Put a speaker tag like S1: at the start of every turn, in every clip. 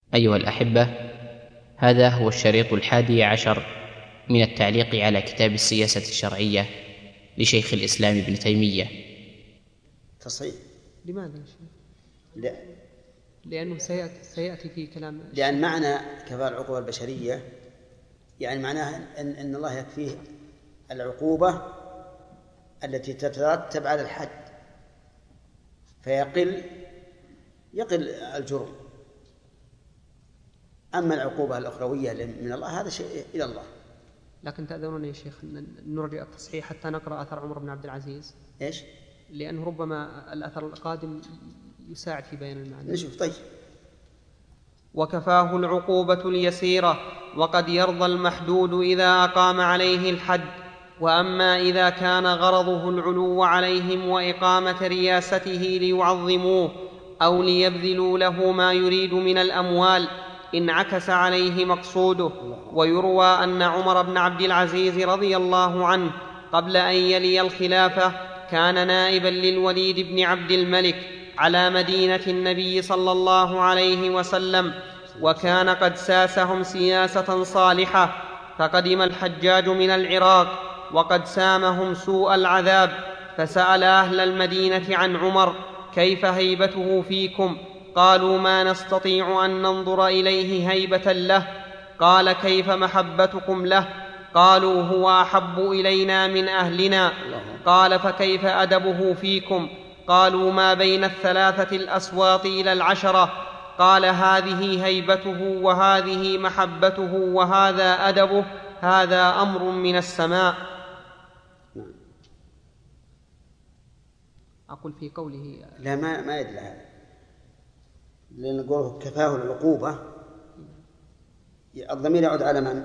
S1: أيها الأحبة، هذا هو الشريط 11 من التعليق على كتاب السياسة الشرعية لشيخ الإسلام ابن تيمية.
S2: تصحيح.
S3: لماذا يا شيخ؟
S2: لا،
S3: لأنه سيأتي في كلام
S2: لأن معنى كفاءة العقوبة البشرية يعني معناه أن الله يكفيه العقوبة التي تترتب على الحد فيقل الجرم. أما العقوبة الأخروية من الله هذا شيء إلى الله.
S3: لكن تأذنني يا شيخ أن نرجع التصحيح حتى نقرأ أثر عمر بن عبد العزيز.
S2: إيش؟
S3: لأنه ربما الأثر القادم يساعد في بيان المعنى.
S2: نشوف. طيب.
S3: وكفاه العقوبة اليسيرة، وقد يرضى المحدود إذا أقام عليه الحد. وأما إذا كان غرضه العلو عليهم وإقامة رياسته ليعظموه أو ليبذلوا له ما يريد من الأموال انعكس عليه مقصوده. ويروى أن عمر بن عبد العزيز رضي الله عنه قبل أن يلي الخلافة كان نائبا للوليد بن عبد الملك على مدينة النبي صلى الله عليه وسلم، وكان قد ساسهم سياسة صالحة. فقدم الحجاج من العراق وقد سامهم سوء العذاب، فسأل أهل المدينة عن عمر: كيف هيبته فيكم؟ قالوا: ما نستطيع أن ننظر إليه هيبة له. قال: كيف محبتكم له؟ قالوا: هو أحب إلينا من أهلنا. قال: فكيف أدبه فيكم؟ قالوا: ما بين 3 الأسواط إلى 10. قال: هذه هيبته وهذه محبته وهذا أدبه، هذا أمر من السماء. أقول في قوله
S2: لا، ما يدري هذا، لأن نقوله كفاه العقوبة الضمير يعود على من؟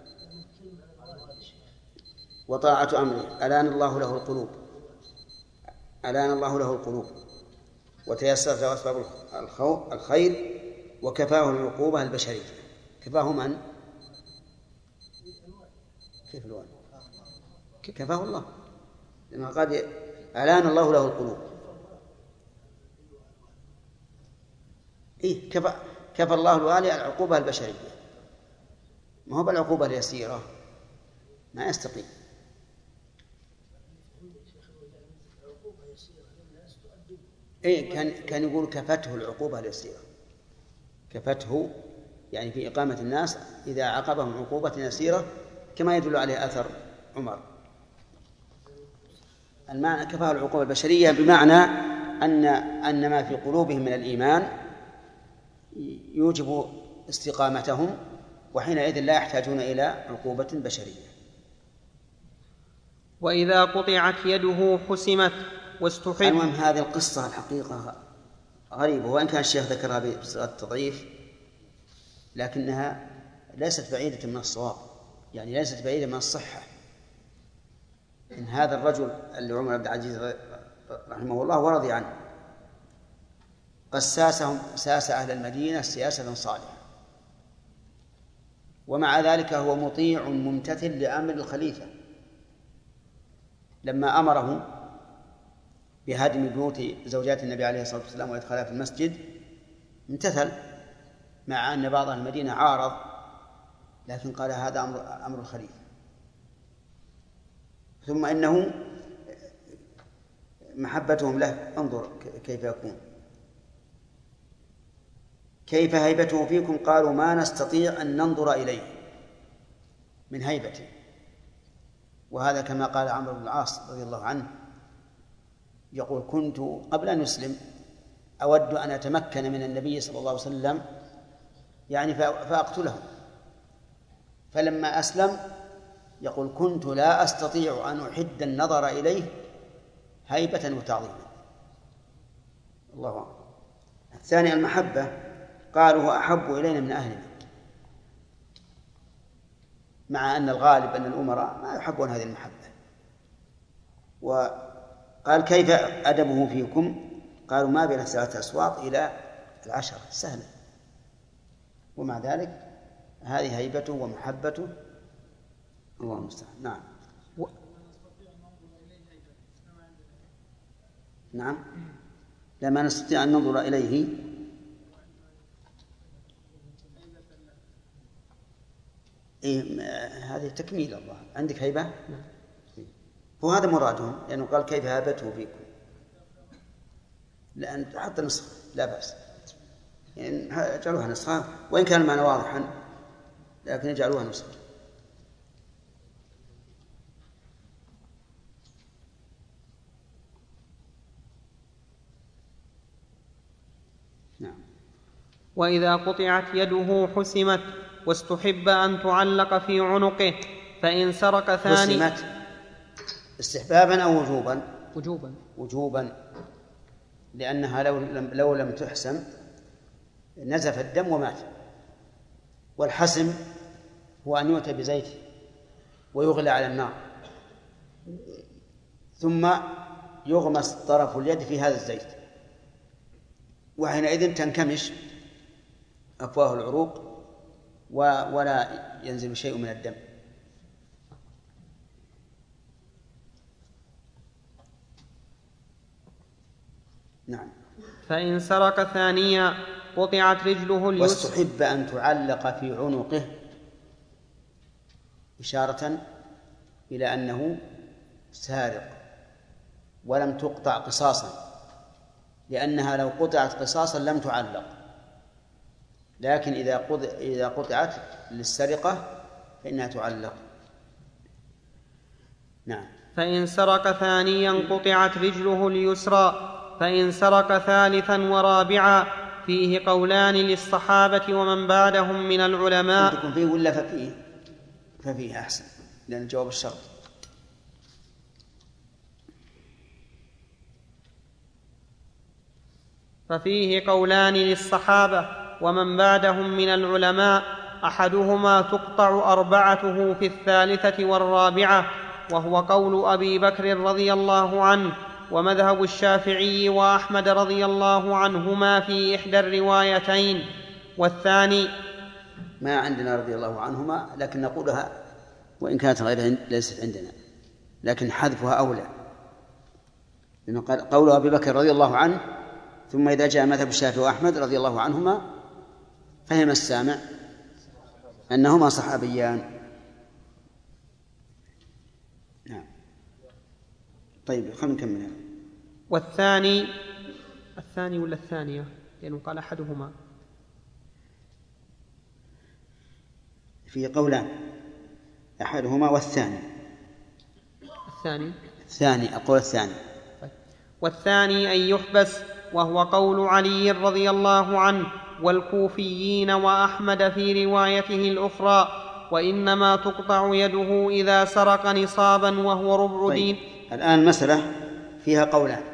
S2: وطاعة أمره. ألان الله له القلوب، ألان الله له القلوب وتيسرت له أسباب الخير، وكفاه العقوبة البشرية. كفاه من؟ كيف الوان؟ كفاه الله، لأنه قد ألان الله له القلوب. إيه، كفى الله الوالي العقوبة البشرية، ما هو بالعقوبة اليسيرة، ما يستقيم. إيه، كان يقول كفته العقوبة اليسيرة. كفته يعني في إقامة الناس إذا عاقبهم عقوبة يسيرة، كما يدل عليه أثر عمر. المعنى كفاه العقوبة البشرية بمعنى أن ما في قلوبهم من الإيمان يوجب استقامتهم، وحينئذ لا يحتاجون إلى عقوبة بشرية.
S3: وإذا قطعت يده حسمت واستحب.
S2: المهم هذه القصة الحقيقة غريبة، وإن كان الشيخ ذكرها بصيغة التضعيف لكنها ليست بعيدة من الصواب، يعني ليست بعيدة من الصحة. إن هذا الرجل اللي عمر بن العزيز رحمه الله ورضي عنه قد ساس أهل المدينة سياسة صالحة، ومع ذلك هو مطيع ممتثل لأمر الخليفة لما أمره بهدم بيوت زوجات النبي عليه الصلاة والسلام وإدخالها في المسجد، امتثل مع أن بعض المدينة عارض، لكن قال هذا أمر الخليفة. ثم إنه محبتهم له انظر كيف يكون. كيف هيبته فيكم؟ قالوا: ما نستطيع أن ننظر إليه من هيبته. وهذا كما قال عمرو بن العاص رضي الله عنه، يقول: كنت قبل أن يسلم أود أن أتمكن من النبي صلى الله عليه وسلم يعني فأقتله، فلما أسلم يقول: كنت لا أستطيع أن أحد النظر إليه هيبة وتعظيما. الله أكبر. الثاني المحبة، قالوا: هو أحب إلينا من أهلنا، مع أن الغالب أن الأمراء ما يحبون هذه المحبة. وقال: كيف أدبه فيكم؟ قالوا: ما بين 3 أسواط إلى 10، سهلة. ومع ذلك هذه هيبته ومحبته، الله المستعان. نعم. نعم، لا، ما نستطيع أن ننظر إليه هذه تكميل. الله عندك هيبة. هو هذا مرادهم، لأنه قال كيف هابته فيكم، لأن حتى نسخ لا بأس، يعني جعلوها نسخة وإن كان المعنى واضحا، لكن يجعلوها نسخة. نعم.
S3: وإذا قطعت يده حسمت، واستحب أن تعلق في عنقه، فإن سرق ثاني.
S2: حسمت استحبابا أو وجوبا؟ وجوبا، لأنها لو لم تحسم نزف الدم ومات. والحسم هو أن يؤتى بزيت ويغلى على النار، ثم يغمس طرف اليد في هذا الزيت، وحينئذ تنكمش أفواه العروق ولا ينزل شيء من الدم. نعم.
S3: فإن سرق ثانيا قطعت رجله اليسرى.
S2: واستحب أن تعلق في عنقه، إشارة إلى أنه سارق ولم تقطع قصاصا، لأنها لو قطعت قصاصا لم تعلق، لكن إذا قطعت للسرقة فإنها تعلق. نعم.
S3: فإن سرق ثانيا قطعت رجله اليسرى. فإن سرق ثالثا ورابعا فيه قولان للصحابة ومن بعدهم من العلماء.
S2: عندكم فيه ولا ففيه أحسن، لأن الجواب الشرط.
S3: ففيه قولان للصحابة ومن بعدهم من العلماء، أحدهما تقطع أربعته في الثالثة والرابعة، وهو قول أبي بكر رضي الله عنه، ومذهب الشافعي وأحمد رضي الله عنهما في إحدى الروايتين. والثاني
S2: ما عندنا رضي الله عنهما، لكن نقولها وإن كانت غيرها ليست عندنا، لكن حذفها أولى، لأنه قال قول أبي بكر رضي الله عنه، ثم إذا جاء مذهب الشافعي وأحمد رضي الله عنهما فهم السامع أنهما صحابيان. نعم. طيب خلينا نكمل.
S3: والثاني ولا الثانية، لأنه قال أحدهما.
S2: في قولان، أحدهما والثاني. القول الثاني.
S3: والثاني أن يحبس، وهو قول علي رضي الله عنه والكوفيين وأحمد في روايته الأخرى، وإنما تقطع يده إذا سرق نصابا وهو ربع دين.
S2: الآن المسألة فيها قولان،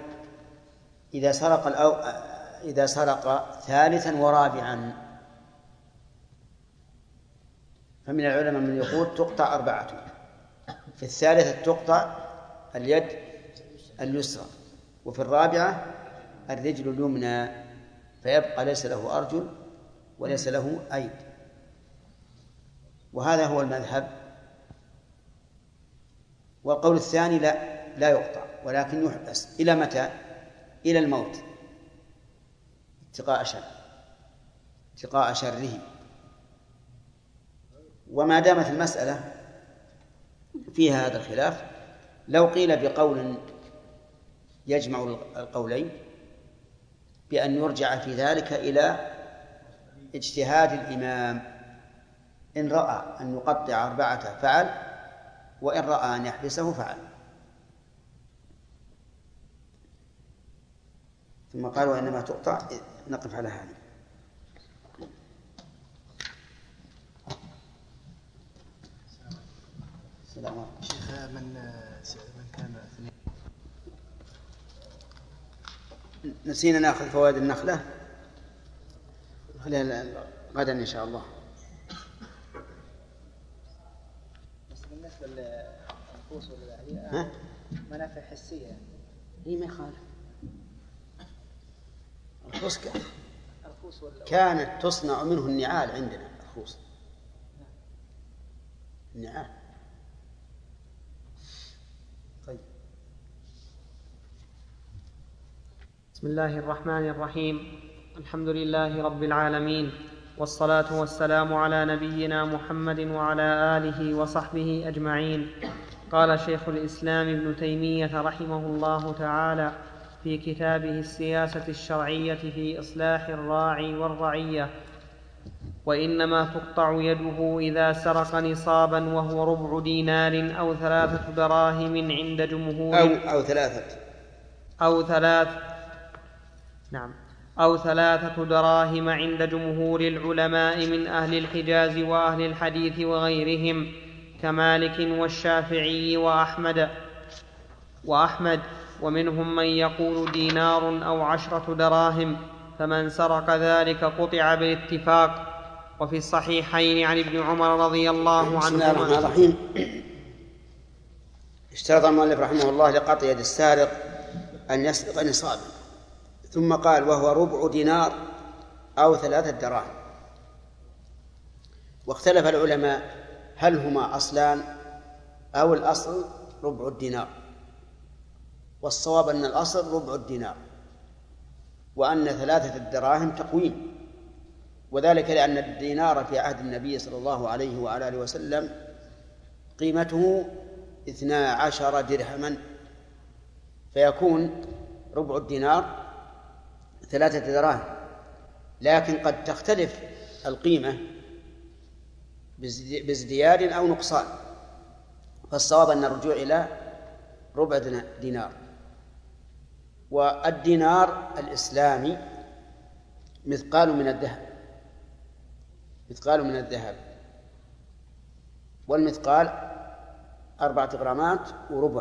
S2: إذا سرق ثالثا ورابعا، فمن العلماء من يقول تقطع أربعة، في الثالثة تقطع اليد اليسرى، وفي الرابعة الرجل اليمنى، فيبقى ليس له أرجل وليس له أيد. وهذا هو المذهب. والقول الثاني لا يقطع، ولكن يحبس. إلى متى؟ إلى الموت، اتقاء شره. وما دامت المسألة فيها هذا الخلاف، لو قيل بقول يجمع القولين بأن يرجع في ذلك إلى اجتهاد الإمام، إن رأى أن يقطع أربعة فعل، وإن رأى أن يحبسه فعل. ثم قال وإنما تقطع. نقف على هذا. السلام عليكم.
S4: شيخ، من كان
S2: نسينا ناخذ فوائد النخلة، خليها غدا إن شاء الله.
S5: بس بالنسبة للنفوس والأهلية منافع حسية،
S2: هي ما يخالف. الخوص كانت تصنع منه النعال عندنا، الخوص النعال. طيب.
S3: بسم الله الرحمن الرحيم. الحمد لله رب العالمين، والصلاة والسلام على نبينا محمد وعلى آله وصحبه أجمعين. قال شيخ الإسلام ابن تيمية رحمه الله تعالى في كتابه السياسة الشرعية في إصلاح الراعي والرعية: وإنما تقطع يده إذا سرق نصابا وهو ربع دينار أو 3 دراهم عند جمهور أو 3 دراهم عند جمهور العلماء من أهل الحجاز وأهل الحديث وغيرهم كمالك والشافعي وأحمد، ومنهم من يقول دينار أو 10 دراهم، فمن سرق ذلك قطع بالاتفاق. وفي الصحيحين عن ابن عمر رضي الله عنهما.
S2: بسم الله الرحمن الرحيم. اشترط المؤلف رحمه الله لقطع يد السارق أن يسرق نصابا، ثم قال وهو ربع دينار أو 3 دراهم. واختلف العلماء هل هما أصلان أو الأصل ربع الدينار، والصواب أن الأصل ربع الدينار، وأن 3 دراهم تقويم، وذلك لأن الدينار في عهد النبي صلى الله عليه وعلى آله وسلم قيمته 12 درهما، فيكون ربع الدينار 3 دراهم. لكن قد تختلف القيمة بازدياد أو نقصان، فالصواب أن الرجوع إلى ربع دينار. والدينار الإسلامي مثقال من الذهب، والمثقال 4 غرامات وربع،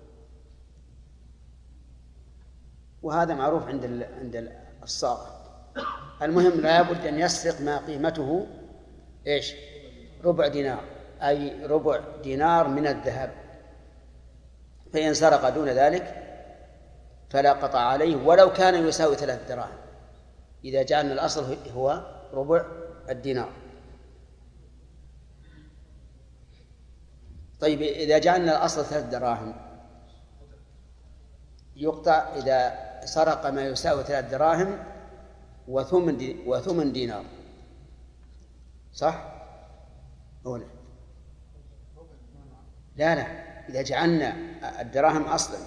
S2: وهذا معروف عند الصاغة. المهم لا بد أن يسرق ما قيمته ربع دينار، أي ربع دينار من الذهب. فإن سرق دون ذلك فلا قطع عليه ولو كان يساوي 3 دراهم، إذا جعلنا الأصل هو ربع الدينار. طيب إذا جعلنا الأصل 3 دراهم يقطع إذا سرق ما يساوي 3 دراهم وثمن دينار، صح؟ أولا لا إذا جعلنا الدراهم أصلا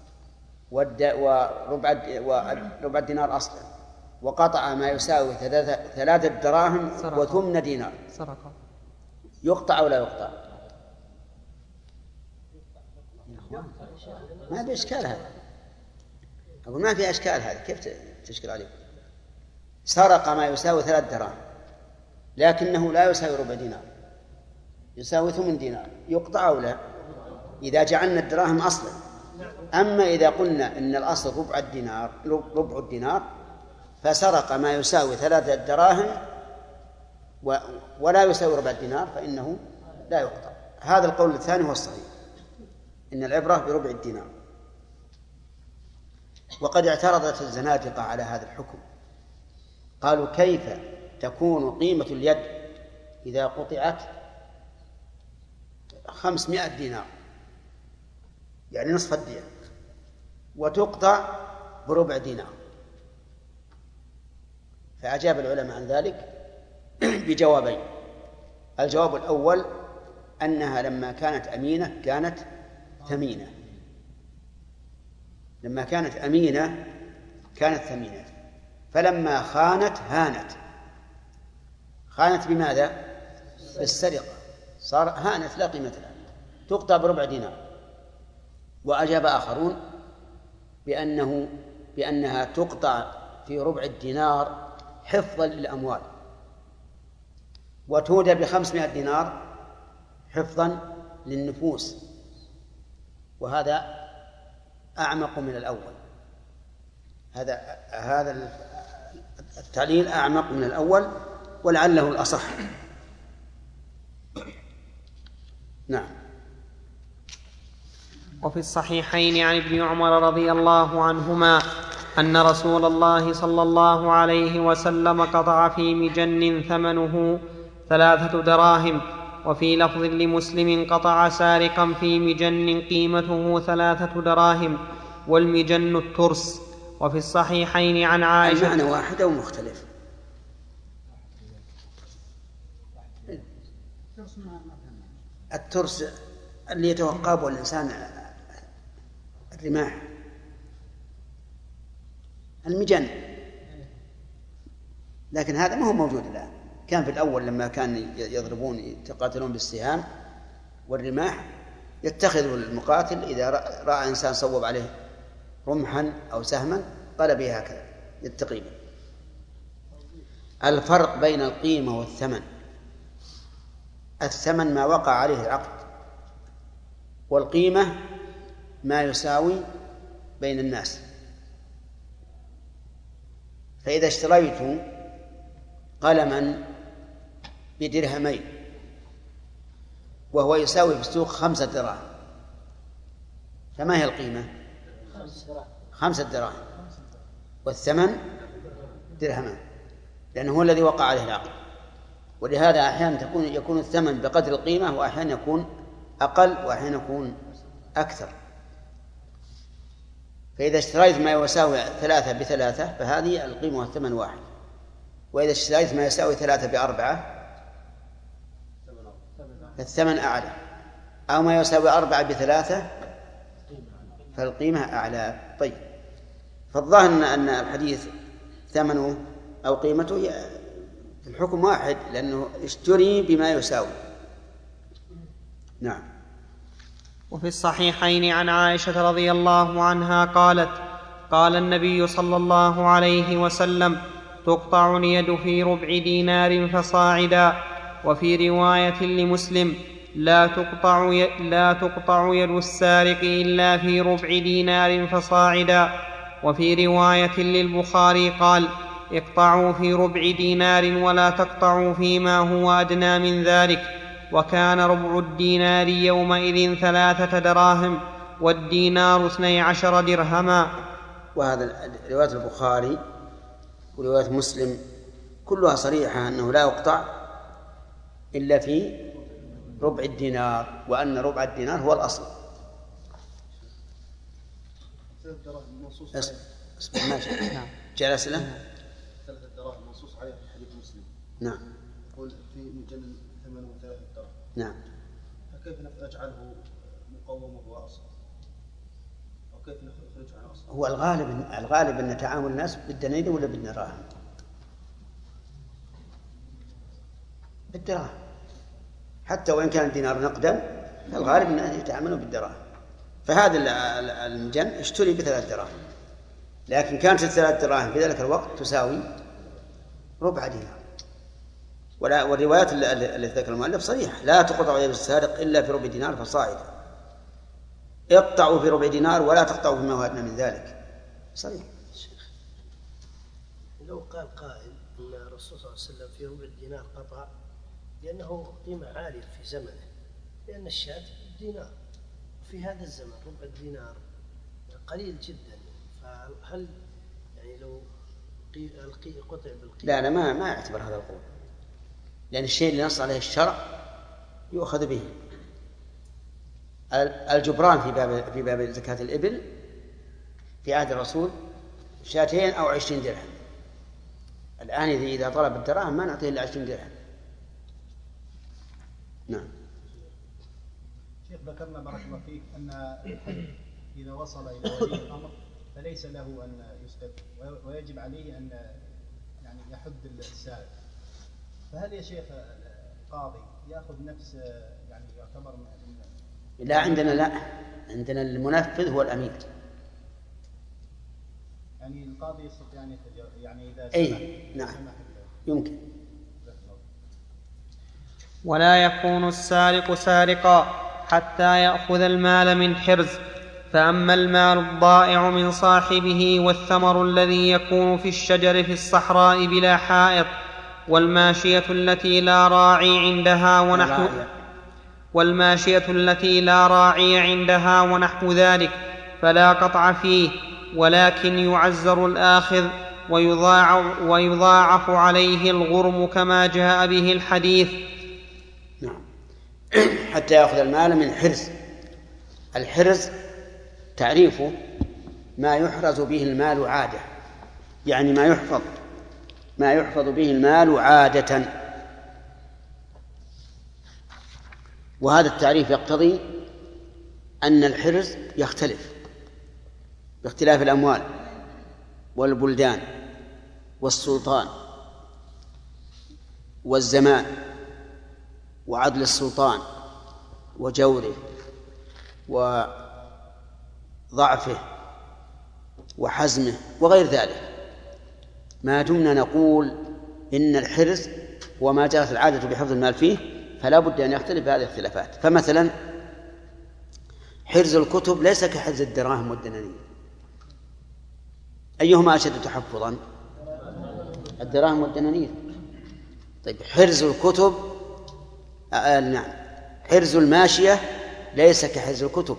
S2: وربع الدينار أصلا وقطع ما يساوي 3 دراهم وثمن دينار، يقطع أو لا يقطع؟ ما في إشكال هذا، أقول ما في إشكال هذا، كيف تشكل عليكم؟ سرق ما يساوي 3 دراهم لكنه لا يساوي ربع دينار، يساوي ثمن دينار، يقطع أو لا؟ إذا جعلنا الدراهم أصلا. أما إذا قلنا إن الأصل ربع الدينار فسرق ما يساوي 3 دراهم ولا يساوي ربع الدينار فإنه لا يقطع. هذا القول الثاني هو الصحيح، إن العبرة بربع الدينار. وقد اعترضت الزنادقة على هذا الحكم، قالوا كيف تكون قيمة اليد إذا قطعت 500 دينار، يعني نصف الدين، وتقطع بربع دينار؟ فأجاب العلماء عن ذلك بجوابين. الجواب الأول أنها لما كانت أمينة كانت ثمينة، لما كانت أمينة كانت ثمينة، فلما خانت هانت. خانت بماذا؟ بالسرقة، صار هانت لا قيمة لها، تقطع بربع دينار. وأجاب آخرون بأنها تقطع في ربع الدينار حفظا للأموال، وتودى ب500 دينار حفظا للنفوس، وهذا أعمق من الأول. هذا التعليل أعمق من الأول ولعله الأصح. نعم.
S3: وفي الصحيحين عن ابن عمر رضي الله عنهما أن رسول الله صلى الله عليه وسلم قطع في مجن ثمنه 3 دراهم. وفي لفظ لمسلم قطع سارقا في مجن قيمته 3 دراهم، والمجن الترس. وفي الصحيحين عن عائشة.
S2: المعنى واحد أو مختلف؟ الترس اللي يتوقبه الإنسان الرماح، المجن، لكن هذا ما هو موجود الآن. كان في الأول لما كان يضربون يتقاتلون بالسهام والرماح يتخذ المقاتل إذا رأى إنسان صوب عليه رمحا أو سهما قال به هكذا يتقي به. الفرق بين القيمة والثمن: الثمن ما وقع عليه العقد، والقيمة ما يساوي بين الناس. فإذا اشتريت قلما ب2 وهو يساوي في السوق 5 دراهم، فما هي القيمة؟ 5 دراهم، والثمن 2 لأنه هو الذي وقع عليه العقد. ولهذا أحيانا يكون الثمن بقدر القيمة، وأحيانا يكون أقل، وأحيانا يكون أكثر. فإذا اشتريت ما يساوي 3 ب3 فهذه القيمة والثمن واحد، وإذا اشتريت ما يساوي 3 ب4 فالثمن أعلى، أو ما يساوي 4 ب3 فالقيمة أعلى. طيب، فالظاهر أن الحديث ثمنه أو قيمته الحكم واحد، لأنه اشتري بما يساوي. نعم.
S3: وفي الصحيحين عن عائشة رضي الله عنها قالت: قال النبي صلى الله عليه وسلم: تقطع اليد في ربع دينار فصاعدا. وفي رواية لمسلم: لا تقطع يد السارق إلا في ربع دينار فصاعدا. وفي رواية للبخاري قال: اقطعوا في ربع دينار ولا تقطعوا فيما هو أدنى من ذلك. وكان ربع الدينار يومئذ 3 دراهم، والدينار 12 درهما.
S2: وهذا رواية البخاري ورواية مسلم كلها صريحة أنه لا يقطع إلا في ربع الدينار، وأن ربع الدينار هو الأصل. اسمع ماشي. جاء أسئلة.
S4: 3 دراهم منصوص عليها في حديث مسلم.
S2: نعم.
S4: يقول في مجلد 3 دراهم.
S2: نعم.
S4: فكيف نجعله مقومه وأصل؟ أو كيف نخرجه عن أصل؟
S2: هو الغالب أن تعامل الناس بالدنانير ولا بالدراهم؟ بالدراهم، حتى وإن كان الدينار نقدا فالغالب أن يتعاملوا بالدراهم. فهذا المجن اشتري ب3 دراهم، لكن كانت 3 دراهم في ذلك الوقت تساوي ربع دينار. والروايات التي ذكر المؤلف صريحة: لا تقطع يد السارق إلا في ربع دينار فصاعدا. اقطعوا في ربع دينار ولا تقطعوا فيما هو أدنى من ذلك. صحيح.
S6: لو قال قائل أن الرسول صلى الله عليه وسلم في ربع الدينار قطع لأنه قيمة عالية في زمنه، لأن الشاة دينار، في هذا الزمن ربع الدينار قليل جدا، فهل يعني لو قطع بالقيمة؟
S2: لا ما يعتبر هذا القول، لأن الشيء اللي نص عليه الشرع يؤخذ به. الجبران في باب زكاة الإبل في عهد الرسول 2 أو 20 درهم. الآن إذا طلب الدراهم ما نعطيه إلا 20 درهم. نعم.
S4: شيخ، ذكرنا بارك الله فيك أن الحد إذا وصل إلى ولي الأمر فليس له أن يسقط، ويجب عليه أن يعني يحد السارق. فهل يا شيخ القاضي يأخذ نفس يعني يعتبر
S2: لا، عندنا المنفذ هو الأمير.
S4: يعني القاضي يستطيع أن يعني إذا
S2: نعم يمكن.
S3: ولا يكون السارق سارقا حتى يأخذ المال من حرز. فأما المال الضائع من صاحبه والثمر الذي يكون في الشجر في الصحراء بلا حائط، والماشية التي لا راعي عندها ونحو ذلك فلا قطع فيه، ولكن يعزر الآخذ ويضاعف عليه الغرم كما جاء به الحديث.
S2: نعم. حتى يأخذ المال من حرز. الحرز تعريفه ما يحرز به المال عادة، يعني ما يحفظ به المال عادة. وهذا التعريف يقتضي أن الحرز يختلف باختلاف الأموال والبلدان والسلطان والزمان وعدل السلطان وجوره وضعفه وحزمه وغير ذلك، ما دمنا نقول إن الحرز وما جرت العادة بحفظ المال فيه فلا بد أن يختلف بهذه الاختلافات. فمثلا حرز الكتب ليس كحرز الدراهم والدنانير، أيهما أشد تحفظا؟ الدراهم والدنانير. طيب حرز الكتب نعم، حرز الماشية ليس كحرز الكتب،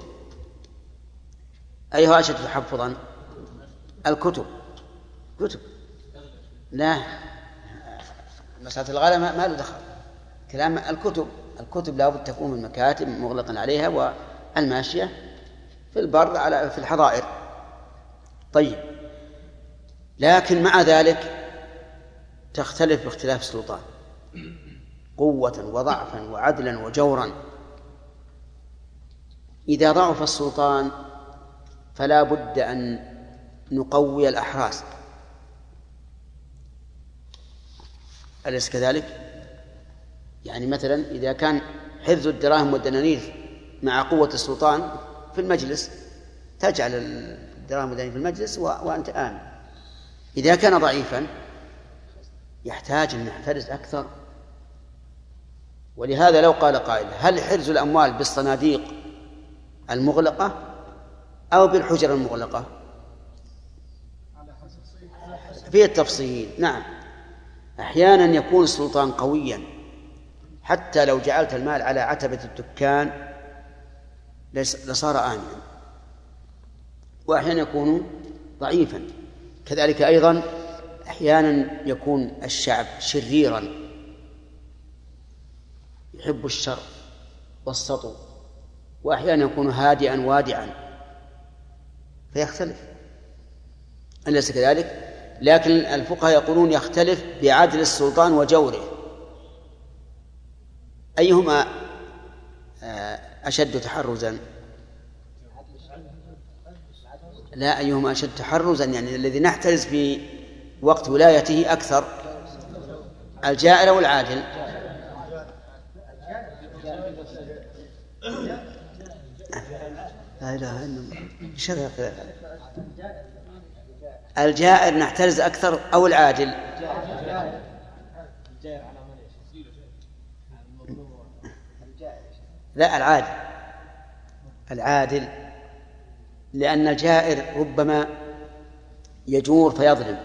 S2: أيها أشد تحفظا؟ الكتب. كتب لا، مسألة الغلا ما له دخل، كلام الكتب لا بد تكون من مكاتب مغلقا عليها، والماشية في البر في الحظائر. طيب لكن مع ذلك تختلف باختلاف السلطان قوة وضعفا وعدلا وجورا. إذا ضعف السلطان فلا بد أن نقوي الأحراس، أليس كذلك؟ يعني مثلا إذا كان حفظ الدراهم والدنانير مع قوة السلطان في المجلس تجعل الدراهم والدنانير في المجلس وأنت آمن. إذا كان ضعيفا يحتاج أن يحترز أكثر. ولهذا لو قال قائل هل حرز الأموال بالصناديق المغلقة أو بالحجر المغلقة؟ فيه التفصيل. نعم، أحيانا يكون السلطان قويا حتى لو جعلت المال على عتبة الدكان لصار آمنا، وأحيانا يكون ضعيفا كذلك. أيضا أحيانا يكون الشعب شريرا يحب الشر والسطو، وأحيانا يكون هادئا وادعا فيختلف، أليس كذلك؟ لكن الفقهاء يقولون يختلف بعدل السلطان وجوره، أيهما أشد تحرزا؟ لا، أيهما أشد تحرزا يعني الذي نحترز في وقت ولايته أكثر، الجائر أو العادل؟ لا إله إلا الله. الجائر نحترز أكثر أو العادل؟ لا، العادل، لأن الجائر ربما يجور فيظلم،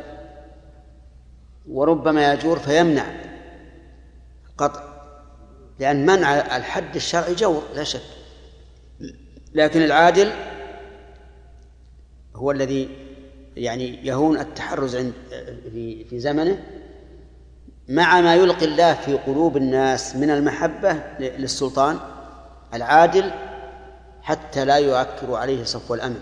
S2: وربما يجور فيمنع قطع، لأن منع الحد الشرعي جور لا شك. لكن العادل هو الذي يعني يهون التحرز في زمنه، مع ما يلقي الله في قلوب الناس من المحبة للسلطان العادل حتى لا يؤكر عليه صفو الأمن.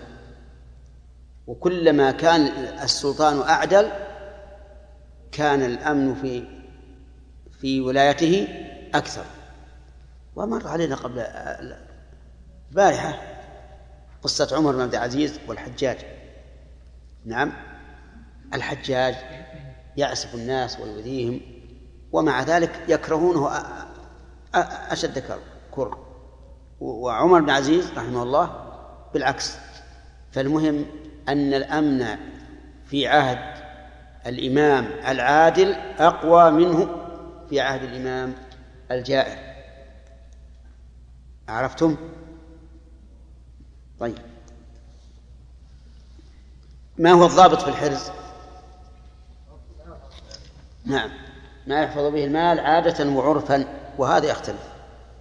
S2: وكلما كان السلطان أعدل كان الأمن في ولايته أكثر. ومر علينا قبل البارحة قصة عمر بن عبد العزيز والحجاج. نعم، الحجاج يعسف الناس ويؤذيهم، ومع ذلك يكرهونه أشد كره، وعمر بن عزيز رحمه الله بالعكس. فالمهم أن الأمن في عهد الإمام العادل أقوى منه في عهد الإمام الجائر. عرفتم؟ طيب، ما هو الضابط في الحرز؟ نعم، ما يحفظ به المال عادة وعرفا، وهذا يختلف.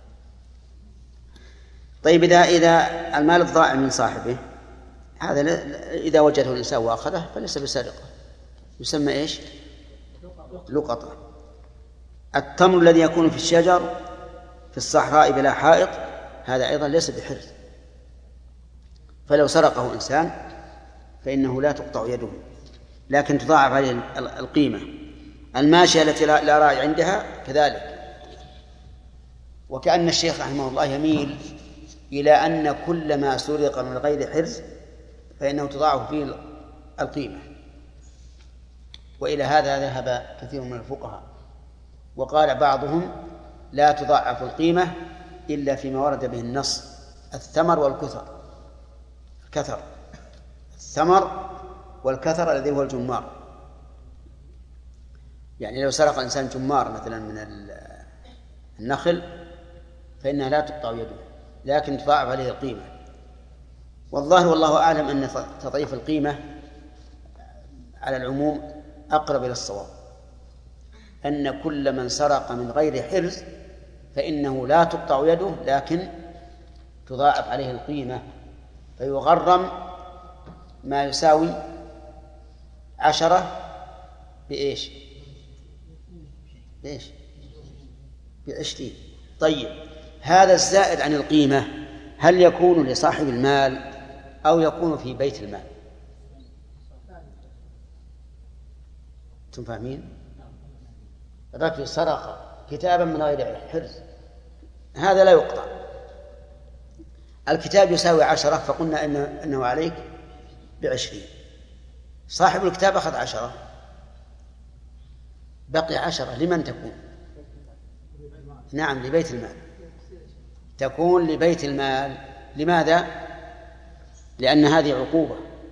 S2: طيب إذا المال الضائع من صاحبه، هذا إذا وجده الإنسان وأخذه فليس بسرقة، يسمى إيش؟ لقطة. التمر الذي يكون في الشجر في الصحراء بلا حائط هذا أيضا ليس بحرز، فلو سرقه إنسان فإنه لا تقطع يده لكن تضاعف عليه القيمة. الماشية التي لا راعي عندها كذلك. وكأن الشيخ رحمه الله يميل إلى أن كل ما سرق من غير حرز فإنه تضاعف فيه القيمة، وإلى هذا ذهب كثير من الفقهاء، وقال بعضهم لا تضاعف القيمة إلا فيما ورد به النص: الثمر والكثر. الثمر والكثر الذي هو الجمار، يعني لو سرق الإنسان جمار مثلا من النخل فإنها لا تقطع يده، لكن تضاعف عليه القيمة. والظاهر والله أعلم أن تضعيف القيمة على العموم أقرب إلى الصواب، أن كل من سرق من غير حرز فإنه لا تقطع يده، لكن تضاعف عليه القيمة، فيغرم ما يساوي 10 بإيش؟ 20. طيب، هذا الزائد عن القيمة هل يكون لصاحب المال أو يكون في بيت المال؟ أنتم فاهمين؟ رجل سرق كتابا من غير حرز، هذا لا يقطع. الكتاب يساوي 10، فقلنا إنه عليك ب20. صاحب الكتاب أخذ 10، بقي 10 لمن تكون؟ نعم، لبيت المال. تكون لبيت المال. لماذا؟ لأن هذه عقوبة،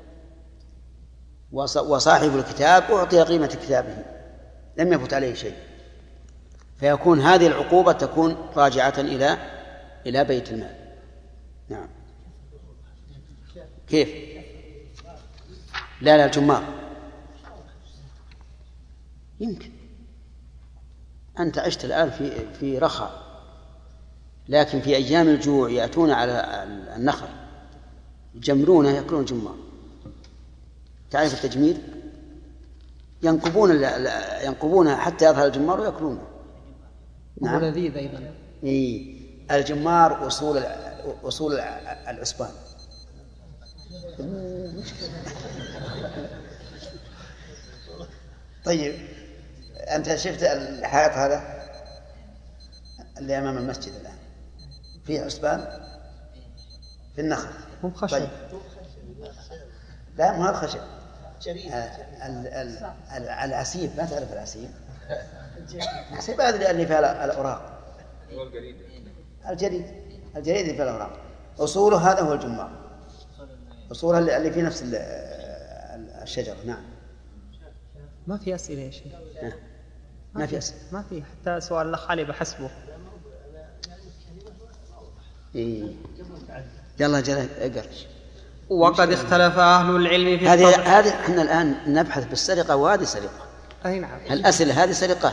S2: وصاحب الكتاب أعطي قيمة كتابه، لم يفت عليه شيء، فيكون هذه العقوبة تكون راجعة إلى بيت المال. نعم. كيف؟ لا الجمار يمكن. أنت عشت الآن في رخاء، لكن في أيام الجوع يأتون على النخل يجمرونه يأكلون جمار. تعرف التجمير؟ ينقبونها حتى يظهر الجمار ويأكلونه.
S3: نعم. لذيذ أيضا.
S2: الجمار أصول العسبان. طيب، أنت شفت الحائط هذا اللي أمام المسجد الآن فيه عسبان في النخل؟
S3: هم خشب.
S2: طيب. لا، ما هو الخشب، العسيب. ما تعرف العسيب؟ العسيب هذا اللي فيها الأوراق. الجريد اللي فيها الأوراق. أصوله هذا هو الجمار، أصولها اللي في نفس الشجرة. نعم.
S3: ما في أسئلة يا شيخ؟
S2: ما في أسئلة.
S3: ما في، حتى سؤال الأخ علي بحسبه.
S2: يلا اقرأ.
S3: وقد اختلف أهل العلم في
S2: هذه احنا الآن نبحث بالسرقة، وهذه سرقة.
S3: أي نعم.
S2: الأسئلة هذه سرقات.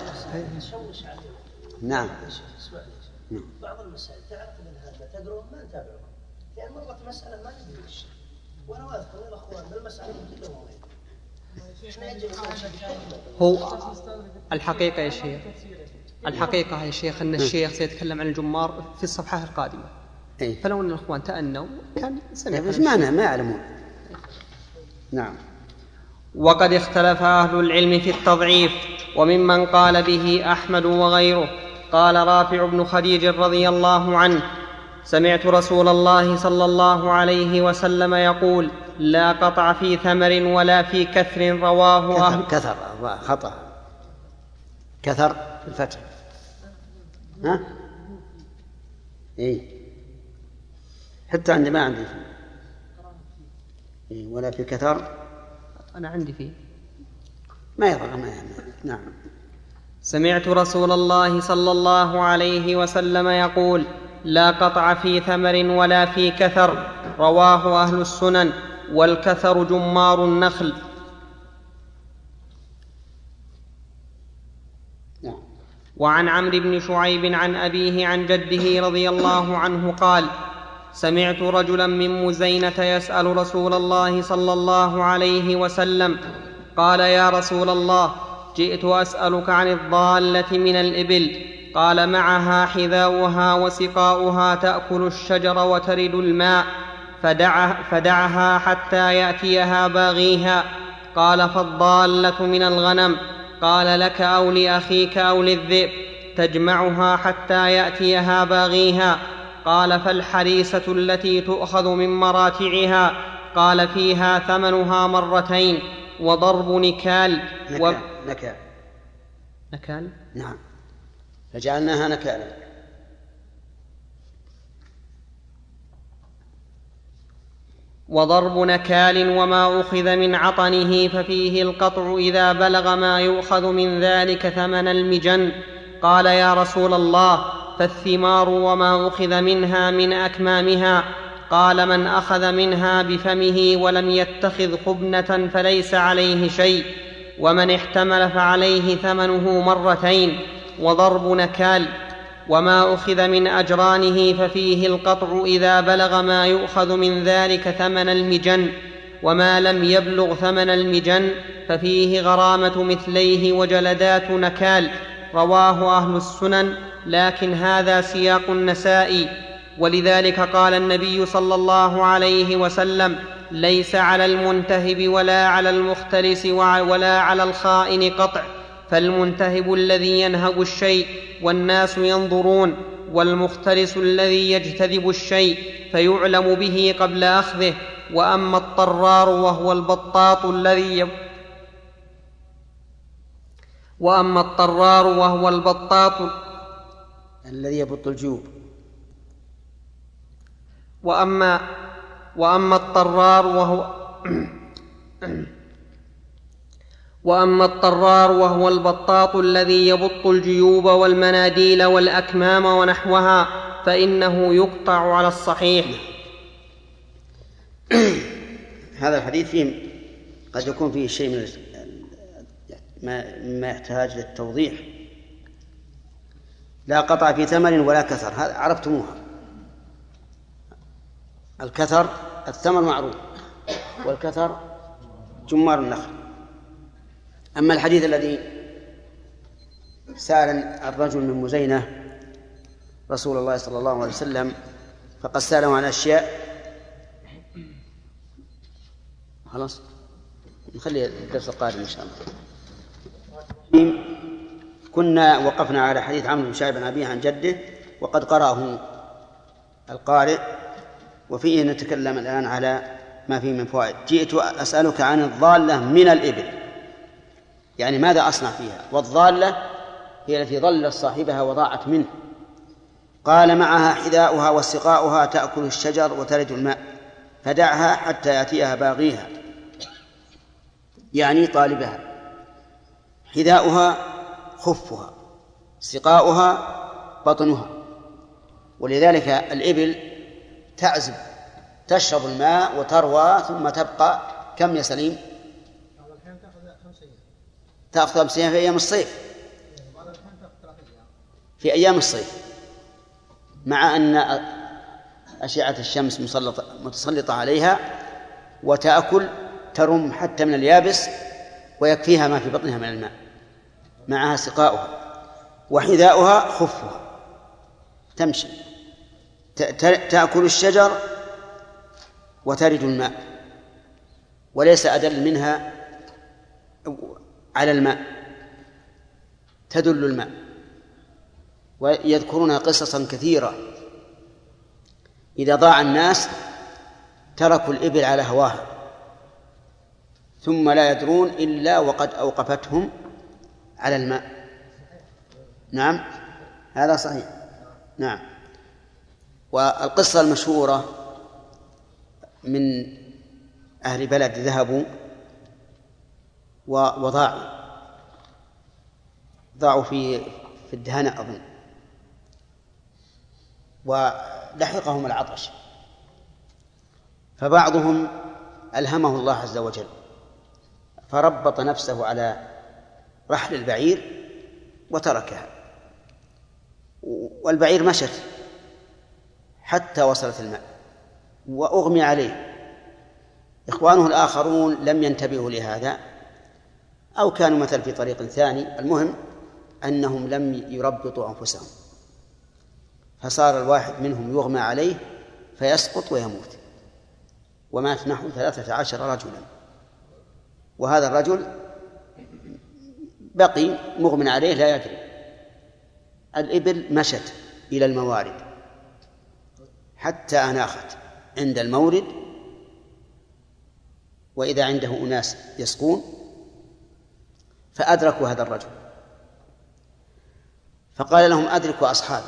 S2: نعم.
S6: بعض المسائل تعرف منها تدرون ما نتابعها، لأن مرة مسألة ما ندري وش، وأنا واثق من الأخوان بالمسألة كلهم
S3: هو الحقيقة يا شيخ، الحقيقة يا شيخ أن الشيخ سيتكلم عن الجمار في الصفحة القادمة. فلو أن الأخوان تأنوا كان سمع.
S2: بس ما يعلمون. نعم.
S3: وقد اختلف أهل العلم في التضعيف، وممن قال به أحمد وغيره. قال رافع بن خديج رضي الله عنه: سمعت رسول الله صلى الله عليه وسلم يقول: لا قطع في ثمر ولا في كثر. رواه أهل.
S2: كثر خطأ، كثر الفتح. ها؟ حتى عندي ما عندي فيه. ولا في كثر.
S3: أنا عندي فيه.
S2: ما يضر ما يعني. نعم.
S3: سمعت رسول الله صلى الله عليه وسلم يقول: لا قطع في ثمر ولا في كثر. رواه أهل السنن. والكثر جمار النخل. وعن عمرو بن شعيب عن أبيه عن جده رضي الله عنه قال: سمعت رجلا من مزينة يسأل رسول الله صلى الله عليه وسلم قال: يا رسول الله، جئت أسألك عن الضالة من الإبل. قال: معها حذاؤها وسقاؤها تأكل الشجر وترد الماء، فدعها حتى يأتيها باغيها. قال: فالضالة من الغنم. قال: لك أو لأخيك أو للذئب؟ تجمعها حتى يأتيها باغيها. قال: فالحريسة التي تؤخذ من مراتعها؟ قال: فيها ثمنها مرتين وضرب نكال. نكال؟
S2: نعم، فجعلناها نكالا.
S3: وضرب نكال وما أخذ من عطنه ففيه القطع إذا بلغ ما يؤخذ من ذلك ثمن المجن. قال: يا رسول الله، فالثمار وما أخذ منها من أكمامها؟ قال: من أخذ منها بفمه ولم يتخذ خبنة فليس عليه شيء، ومن احتمل فعليه ثمنه مرتين وضرب نكال. وما أخذ من أجرانه ففيه القطع إذا بلغ ما يؤخذ من ذلك ثمن المجن، وما لم يبلغ ثمن المجن ففيه غرامة مثليه وجلدات نكال. رواه أهل السنن، لكن هذا سياق النسائي. ولذلك قال النبي صلى الله عليه وسلم: ليس على المنتهب ولا على المختلس ولا على الخائن قطع، فالمنتهب الذي ينهب الشيء والناس ينظرون، والمختلس الذي يجتذب الشيء فيعلم به قبل أخذه. وأما الطرار وهو البطاط
S2: الذي يبط الجيوب.
S3: وأما الطرار وهو البطاط الذي يبط الجيوب والمناديل والأكمام ونحوها فإنه يقطع على الصحيح.
S2: هذا الحديث فيه قد يكون فيه شيء من ما يحتاج للتوضيح. لا قطع في ثمن ولا كثر، هذا عرفتموها. الكثر الثمن معروف، والكثر جمار النخل. أما الحديث الذي سأل الرجل من مزينة رسول الله صلى الله عليه وسلم فقد سأله عن أشياء، خلاص نخلي الدرس القادم إن شاء الله. كنا وقفنا على حديث عمرو بن شعيب عن أبيه عن جده وقد قرأه القارئ، وفيه نتكلم الآن على ما فيه من فوائد. جئت أسألك عن الضالة من الإبل، يعني ماذا أصنع فيها؟ والضالة هي التي ضلت صاحبها وضاعت منه. قال: معها حذاؤها وسقاؤها تأكل الشجر وتلد الماء، فدعها حتى يأتيها باغيها، يعني طالبها. حذاؤها خفها، سقاؤها بطنها. ولذلك الإبل تعزب تشرب الماء وتروى ثم تبقى كم يا سليم؟ تأخذ 5 أيام في أيام الصيف، في أيام الصيف، مع أن أشعة الشمس متسلطة عليها، وتأكل ترم حتى من اليابس ويكفيها ما في بطنها من الماء. معها سقاؤها وحذاؤها خفها، تمشي تأكل الشجر وترد الماء، وليس أدل منها على الماء، تدل الماء. ويذكرون قصصا كثيرة إذا ضاع الناس تركوا الإبل على هواها ثم لا يدرون إلا وقد أوقفتهم على الماء. نعم هذا صحيح. نعم. والقصة المشهورة من أهل بلد ذهبوا وضاعوا في الدهنة أظن، ولحقهم العطش، فبعضهم ألهمه الله عز وجل فربط نفسه على رحل البعير وتركها، والبعير مشت حتى وصلت الماء وأغمي عليه. إخوانه الآخرون لم ينتبهوا لهذا أو كانوا مثل في طريق ثاني، المهم أنهم لم يربطوا أنفسهم، فصار الواحد منهم يغمى عليه فيسقط ويموت، ومات نحو 13 رجلا، وهذا الرجل بقي مغمى عليه لا يدري. الإبل مشت إلى الموارد حتى أناخت عند المورد، وإذا عنده أناس يسقون فأدركوا هذا الرجل فقال لهم أدركوا أصحابي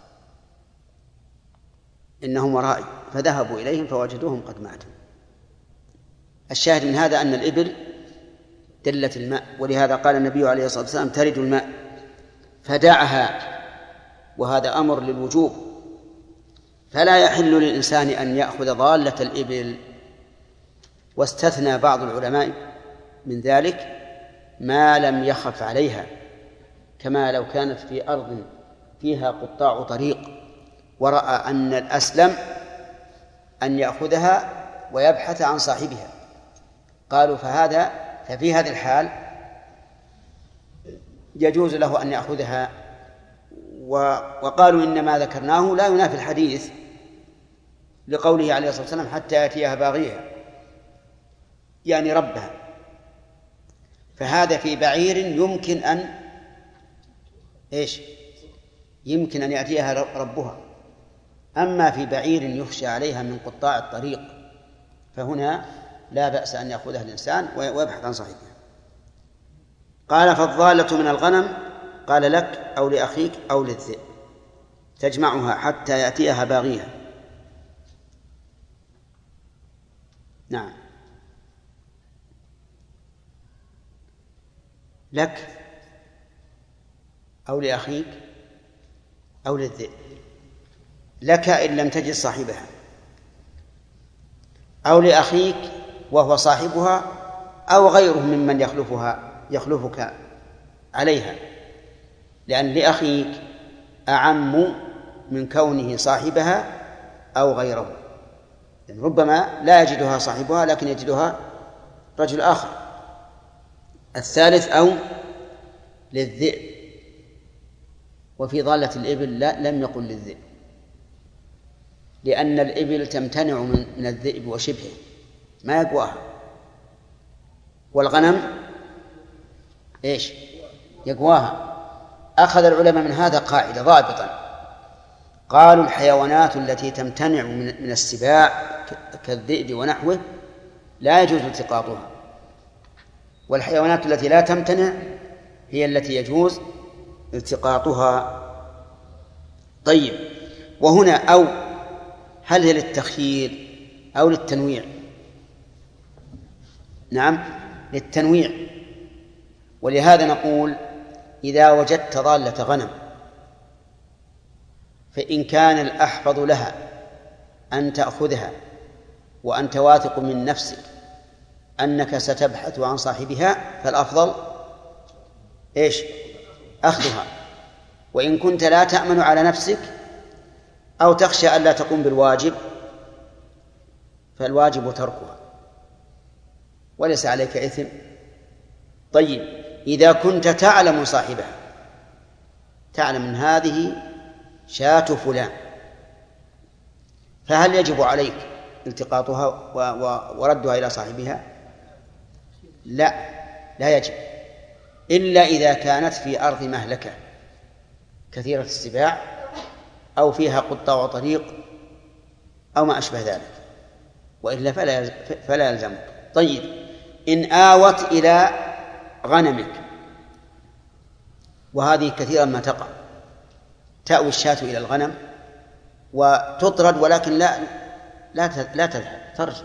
S2: إنهم ورائي، فذهبوا إليهم فوجدوهم قد ماتوا. الشاهد من هذا أن الإبل دلت الماء، ولهذا قال النبي عليه الصلاة والسلام ترد الماء فدعها، وهذا أمر للوجوب، فلا يحل للإنسان أن يأخذ ضالة الإبل. واستثنى بعض العلماء من ذلك ما لم يخف عليها، كما لو كانت في أرض فيها قطاع طريق ورأى أن الأسلم أن يأخذها ويبحث عن صاحبها، قالوا ففي هذه الحال يجوز له أن يأخذها. وقالوا إنما ذكرناه لا ينافي الحديث لقوله عليه الصلاة والسلام حتى يأتيها باغيها، يعني ربها، فهذا في بعير يمكن أن يأتيها ربها. أما في بعير يخشى عليها من قطاع الطريق فهنا لا بأس أن يأخذها الإنسان ويبحث عن صاحبها. قال فالضالة من الغنم، قال لك أو لأخيك أو للذئب، تجمعها حتى يأتيها باغيها. نعم، لك أو لأخيك أو للذئب. لك إن لم تجد صاحبها، أو لأخيك وهو صاحبها، أو غيره ممن يخلفك عليها، لأن لأخيك أعم من كونه صاحبها أو غيره، يعني ربما لا يجدها صاحبها لكن يجدها رجل آخر. الثالث أو للذئب، وفي ضالة الإبل لم يقل للذئب، لأن الإبل تمتنع من الذئب وشبهه ما يقواها، والغنم يقواها. أخذ العلماء من هذا قاعدة ضابطا، قالوا الحيوانات التي تمتنع من السباع كالذئب ونحوه لا يجوز التقاطها، والحيوانات التي لا تمتنع هي التي يجوز التقاطها. طيب، وهنا أو هل هي للتخيير أو للتنويع؟ نعم، للتنويع. ولهذا نقول إذا وجدت ضالة غنم فإن كان الأحفظ لها أن تأخذها وأنت واثق من نفسك أنك ستبحث عن صاحبها فالأفضل أخذها. وإن كنت لا تأمن على نفسك أو تخشى ألا تقوم بالواجب فالواجب تركها وليس عليك إثم. طيب، إذا كنت تعلم صاحبها، تعلم من هذه شاة فلان، فهل يجب عليك التقاطها وردها إلى صاحبها؟ لا يجب، إلا إذا كانت في أرض مهلكة كثيرة السباع أو فيها قطاع طريق أو ما أشبه ذلك، وإلا فلا يلزمك. طيب، إن آوت إلى غنمك، وهذه كثيرا ما تقع، تأوي الشاة إلى الغنم وتطرد ولكن لا تذهب، ترجع،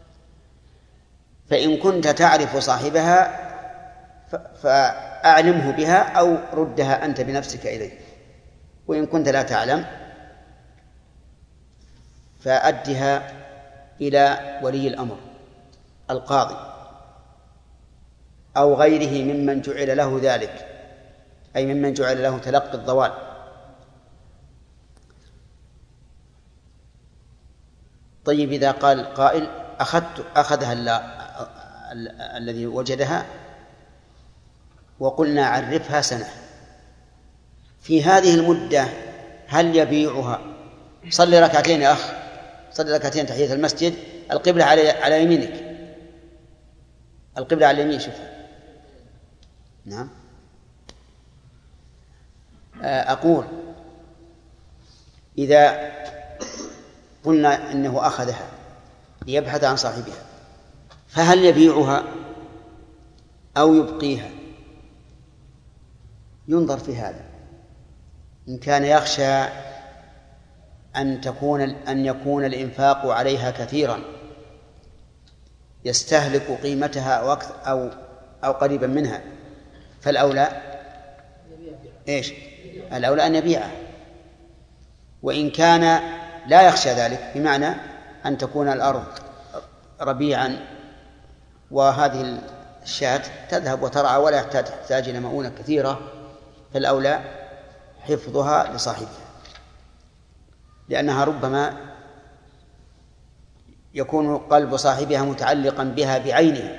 S2: فإن كنت تعرف صاحبها فأعلمه بها أو ردها أنت بنفسك إليه، وإن كنت لا تعلم فأدها إلى ولي الأمر القاضي أو غيره ممن جعل له ذلك، أي ممن جعل له تلقي الضوال. طيب، إذا قال قائل أخذها الذي وجدها وقلنا عرفها سنة، في هذه المدة هل يبيعها؟ صلي ركعتين يا أخ، صلي ركعتين تحية المسجد، القبلة على يمينك، القبلة على اليمين، شوفها. نعم، أقول إذا قلنا إنه أخذها ليبحث عن صاحبها، فهل يبيعها أو يبقيها؟ ينظر في هذا. إن كان يخشى أن يكون الإنفاق عليها كثيرا يستهلك قيمتها أو أكثر أو قريبا منها، فالأولى إيش؟ الأولى أن يبيعها. وإن كان لا يخشى ذلك، بمعنى أن تكون الأرض ربيعا وهذه الشاة تذهب وترعى ولا تحتاج إلى مؤونة كثيرة، فالأولى حفظها لصاحبها، لأنها ربما يكون قلب صاحبها متعلقا بها بعينها،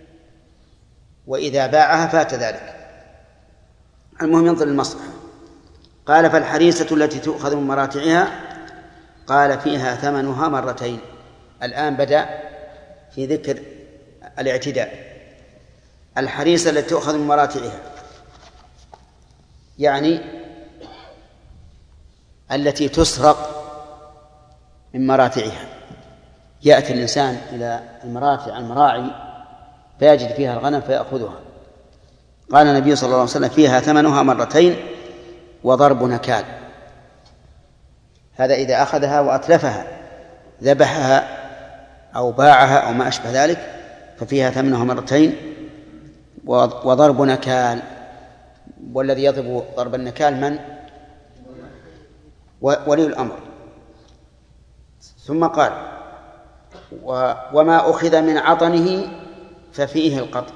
S2: وإذا باعها فات ذلك. المهم ينظر للمصلحة. قال: فالحريسة التي تؤخذ من مراتعها، قال: فيها ثمنها مرتين. الآن بدأ في ذكر الاعتداء. الحريسة التي تؤخذ من مراتعها يعني التي تسرق من مراتعها. يأتي الإنسان إلى المراعي فيجد فيها الغنم فيأخذها. قال النبي صلى الله عليه وسلم: فيها ثمنها مرتين وضرب نكال. هذا إذا أخذها وأتلفها، ذبحها أو باعها أو ما أشبه ذلك، ففيها ثمنها مرتين وضرب نكال. والذي يضرب ضرب النكال من؟ ولي الأمر. ثم قال: وما أخذ من عطنه ففيه القطع.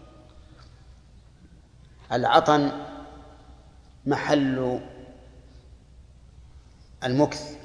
S2: العطن محل المكث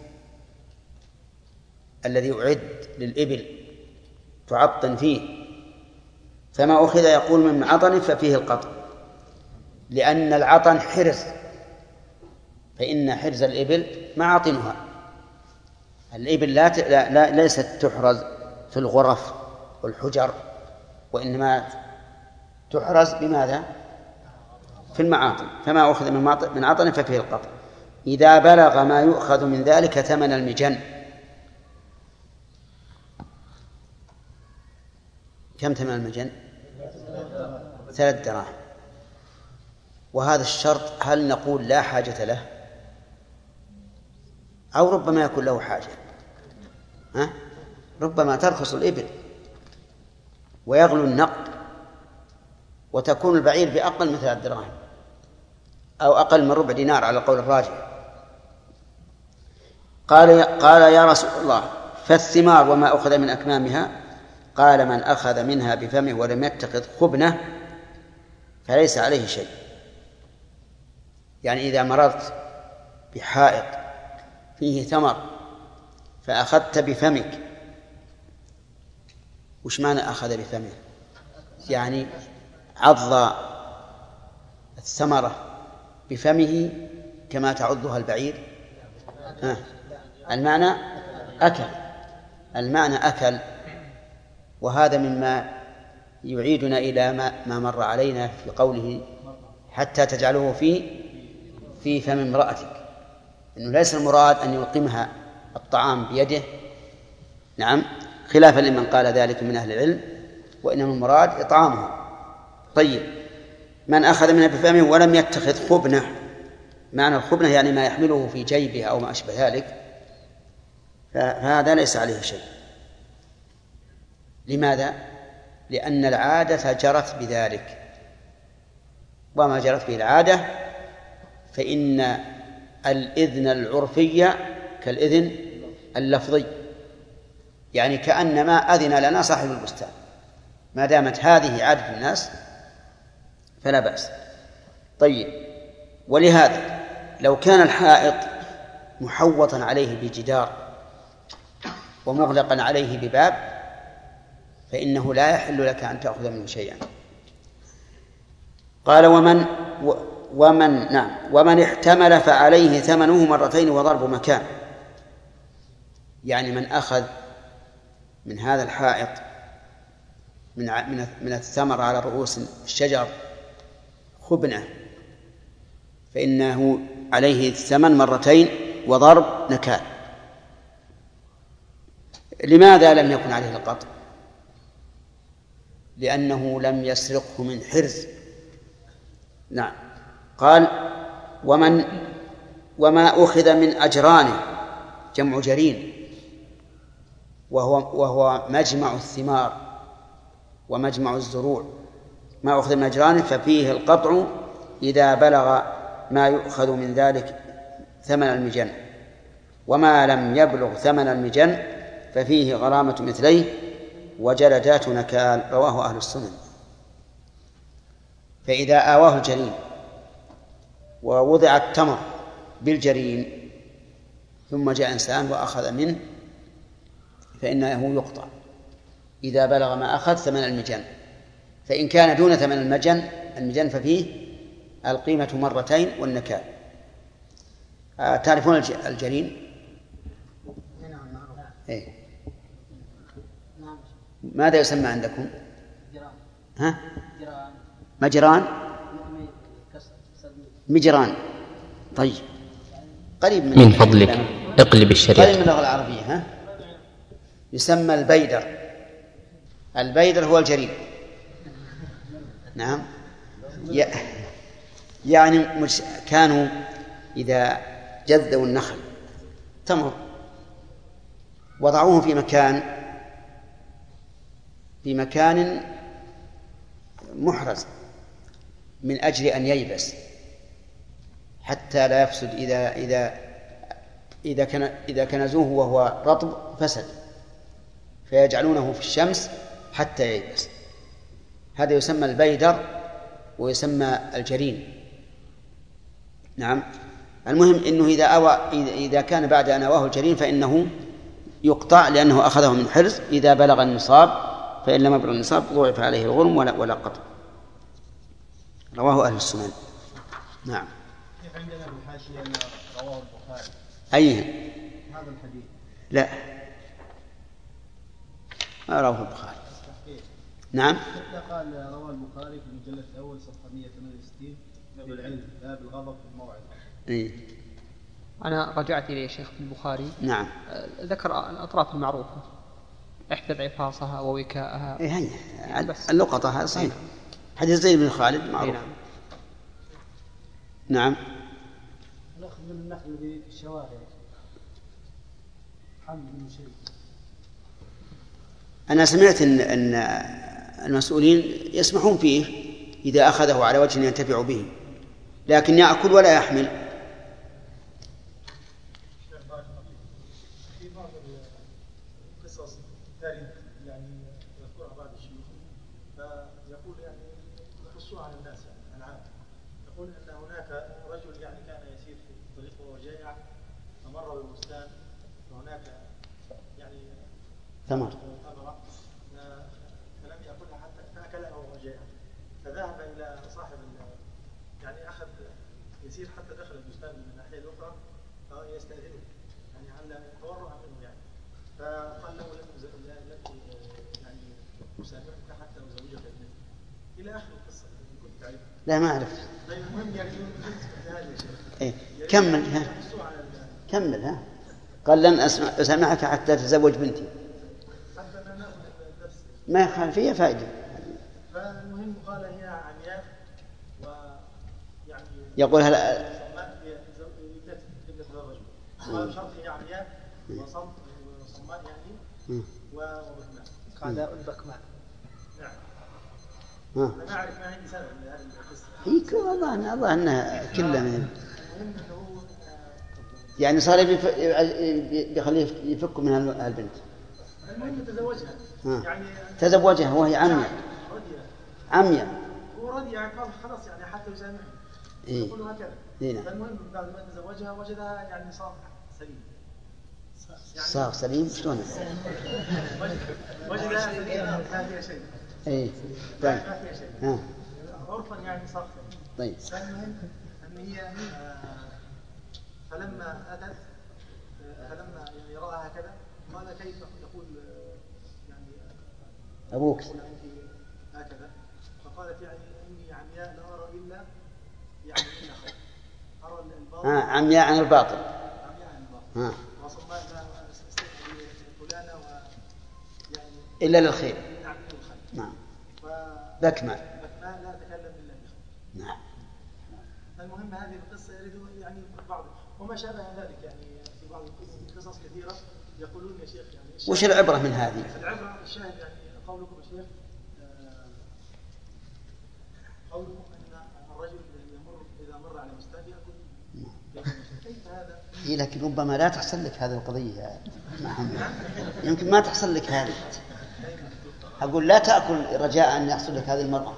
S2: الذي يعد للإبل تعطن فيه، فما أخذ يقول من عطن ففيه القطع، لأن العطن حرز، فإن حرز الإبل معاطنها. الإبل ليست تحرز في الغرف والحجر، وإنما تحرز بماذا؟ في المعاطن. فما أخذ من عطن ففيه القطع. إذا بلغ ما يؤخذ من ذلك ثمن المجن. كم ثمن المجن؟ 3 دراهم. وهذا الشرط هل نقول لا حاجة له، أو ربما يكون له حاجة؟ ربما ترخص الإبل ويغلو النقد وتكون البعير بأقل من 3 دراهم أو أقل من ربع دينار على القول الراجح. قال: يا رسول الله، فالثمار وما أخذ من أكمامها؟ قال: من أخذ منها بفمه ولم يتخذ خبنة فليس عليه شيء. يعني إذا مررت بحائط فيه ثمر فأخذت بفمك، وش معنى أخذ بفمه؟ يعني عض الثمرة بفمه كما تعضها البعير. المعنى أكل. وهذا مما يعيدنا إلى ما مر علينا في قوله: حتى تجعله في فم امرأتك. إنه ليس المراد أن يلقمها الطعام بيده، نعم، خلافا لمن قال ذلك من أهل العلم، وإنما المراد إطعامها. طيب، من أخذ منها بفمه ولم يتخذ خبنة، معنى الخبنة يعني ما يحمله في جيبه أو ما أشبه ذلك، فهذا ليس عليه شيء. لماذا؟ لأن العادة جرت بذلك، وما جرت به العادة فإن الإذن العرفي كالإذن اللفظي، يعني كأنما أذن لنا صاحب البستان، ما دامت هذه عادة الناس فلا بأس. طيب، ولهذا لو كان الحائط محوطا عليه بجدار ومغلقا عليه بباب فإنه لا يحل لك أن تأخذ منه شيئا. قال: ومن احتمل فعليه ثمنه مرتين وضرب مكان. يعني من أخذ من هذا الحائط من الثمر على رؤوس الشجر خبنة فإنه عليه الثمن مرتين وضرب نكال. لماذا لم يكن عليه القطع؟ لأنه لم يسرقه من حرز. نعم. قال وما أخذ من أجرانه، جمع جرين، وهو مجمع الثمار ومجمع الزروع. ما أخذ من أجرانه ففيه القطع إذا بلغ ما يؤخذ من ذلك ثمن المجن، وما لم يبلغ ثمن المجن ففيه غرامة مثليه وجلدات نكال. رواه أهل السنن. فإذا آواه الجرين ووضع التمر بالجرين ثم جاء إنسان وأخذ منه فإنه يقطع إذا بلغ ما أخذ ثمن المجن. فإن كان دون ثمن المجن ففيه القيمة مرتين والنكال. تعرفون الجرين؟ إيه؟ ماذا يسمى عندكم؟ ها؟ مجران؟ مجران. طيب، قريب
S1: من فضلك اقلب الشريط.
S2: قريب من اللغة العربية. ها؟ يسمى البيدر. البيدر هو الجرين. نعم. يعني كانوا إذا جذوا النخل تمر وضعوه في مكان محرز من أجل أن ييبس حتى لا يفسد. إذا كنزوه وهو رطب فسد، فيجعلونه في الشمس حتى ييبس. هذا يسمى البيدر ويسمى الجرين. نعم. المهم إنه إذا كان بعد أن أواه الجرين فإنه يقطع لأنه أخذه من حرز إذا بلغ النصاب، فإن لم يبلغ النصاب ضعف عليه الغرم ولا قطع. رواه أهل السنن. نعم.
S4: كيف عندنا بالحاشية أن رواه البخاري؟
S2: أيه؟
S4: هذا الحديث
S2: لا، ما رواه البخاري. نعم.
S4: قال رواه البخاري في المجلد الأول صفحة 168 في العلم باب الغضب في الموعظة.
S2: إيه؟
S3: أنا رجعت إليه شيخ في البخاري.
S2: نعم.
S3: ذكر الأطراف المعروفة، إحدى عفاصها ووكاءها.
S2: إيه هي اللقطة. هذا صحيح. حديث زيد بن خالد معروف. نعم.
S4: نأخذ من النخل في الشوارع حمل من شيء.
S2: أنا سمعت أن المسؤولين يسمحون فيه إذا أخذه على وجه ينتفع به، لكن يأكل ولا يحمل.
S4: في بعض القصص تارد يعني يذكرها بعض الشيوخ فيقول يعني يخصوها على الناس يعني العام. يقول أن هناك رجل يعني كان يسير في الطريق وهو جائع فمر ببستان وهناك يعني
S2: ثمر
S4: فلم يأكلها حتى فأكلها وهو جائع، فذهب إلى صاحب يعني أخذ يسير حتى دخل البستان من الناحية الأخرى فيستأذنه يعني على تورع منه يعني، فقال له لن يعني أسامحك حتى أزوجك ابنتي إلى آخر القصة. كنت تعرف؟
S2: لا، ما أعرف.
S4: طيب المهم يعني هذا يا شيخ.
S2: إيه؟ كمل. ها؟ قال لن أسامحك حتى تزوج بنتي. ما يخالف فيها فائدة.
S4: فالمهم قال هي عمياء ويعني
S2: يقول هل
S4: ابنة هذا الرجل قال شرط هي عمياء وصماء يعني وبكماء. قال البكماء. نعم. أنا أعرف ما عندي سبب لهذه القصة.
S2: والله أنها كلها من يعني صار بيخليه يفك من البنت.
S4: المهم تزوجها. يعني
S2: تزوجها وهي عمياء.
S4: هو رضي يعني قال خلاص يعني حتى يسامحني.
S2: إيه؟
S4: يقول هكذا.
S2: إيه؟
S4: فالمهم بعد ما تزوجها وجدها يعني صار سليم.
S2: صار سليم شلون؟
S4: وجدها سليم ما فيها شيء.
S2: إيه؟ طيب.
S4: ما فيها شيء. عرفا يعني صار سليم.
S2: طيب.
S4: فالمهم أن هي فلما أتت فلما يعني رأى هكذا قال كيف يقول يعني
S2: أبوك
S4: هكذا، فقالت يعني إني عمياء لا أرى إلا يعني إلا خير. أرى الباطل
S2: عمياء عن الباطل.
S4: وصل ما فلانة يعني
S2: إلا للخير.
S4: نعم للخير.
S2: نعم. بكمة
S4: لا أتكلم إلا بخير.
S2: نعم.
S4: المهم هذه القصة يريد يعني بعض وما شابه ذلك، يعني في بعض القصص كثيرة يقولون يا شيخ يعني
S2: وش العبرة من هذه؟
S4: العبرة الشاهد يعني قولكم يا شيخ، قولكم أن الرجل إذا مر على مستهدئ يأكل كيف هذا؟
S2: لكن ربما لا تحصل لك هذه القضية يا محمد، يمكن ما تحصل لك هذه. أقول لا تأكل رجاء أن يحصل لك هذه المرأة.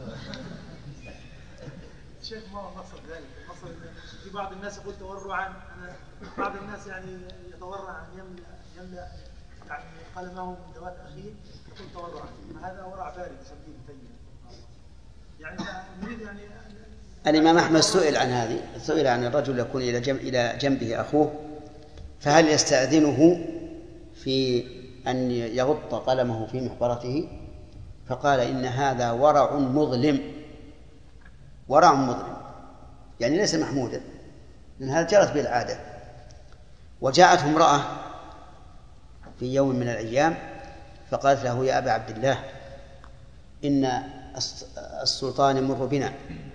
S4: شيخ ما مقصد ذلك، المقصد في بعض الناس يقول تورعا، بعض الناس يعني يتورع أن يملأ يعني قلمه من ذوات أخيه يقول تورعا، هذا ورع بارد سبيل طيب. يعني نريد يعني
S2: الإمام أحمد سئل عن هذه، سئل عن الرجل يكون إلى جنبه أخوه فهل يستأذنه في أن يغط قلمه في محبرته، فقال إن هذا ورع مظلم، ورع مظلم يعني ليس محمودا، لأن هذا جرت به العادة. وجاءته امرأة في يوم من الأيام فقالت له يا أبا عبد الله إن السلطان يمر بنا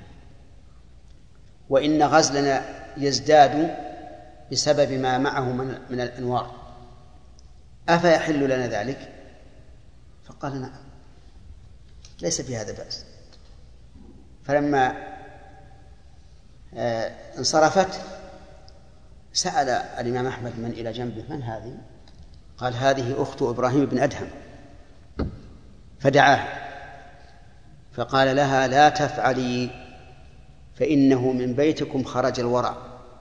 S2: وإن غزلنا يزداد بسبب ما معه من الأنوار، أفيحل لنا ذلك؟ فقال نعم ليس بهذا بأس. فلما انصرفت سأل الإمام أحمد من إلى جنبه من هذه؟ قال هذه أخت إبراهيم بن أدهم. فدعاه فقال لها لا تفعلي فإنه من بيتكم خرج الورع،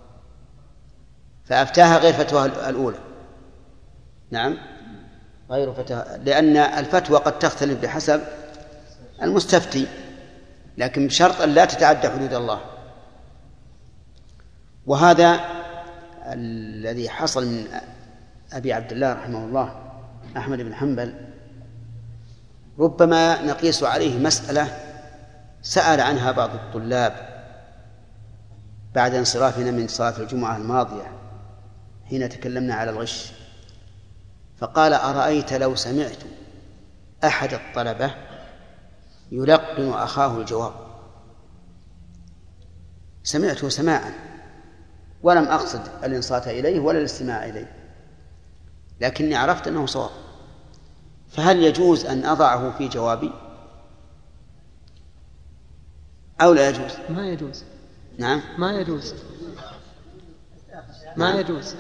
S2: فأفتاها غير فتوى الأولى. نعم غير فتوى، لأن الفتوى قد تختلف بحسب المستفتي، لكن بشرط أن لا تتعدى حدود الله. وهذا الذي حصل من أبي عبد الله رحمه الله أحمد بن حنبل ربما نقيس عليه مسألة سأل عنها بعض الطلاب بعد انصرافنا من صلاة الجمعة الماضية حين تكلمنا على الغش، فقال أرأيت لو سمعت أحد الطلبة يلقن أخاه الجواب، سمعته سماعا ولم أقصد الإنصات إليه ولا الاستماع إليه، لكني عرفت أنه صواب، فهل يجوز أن أضعه في جوابي أو لا يجوز؟
S3: ما يجوز.
S2: نعم
S3: ما يجوز، ما يجوز.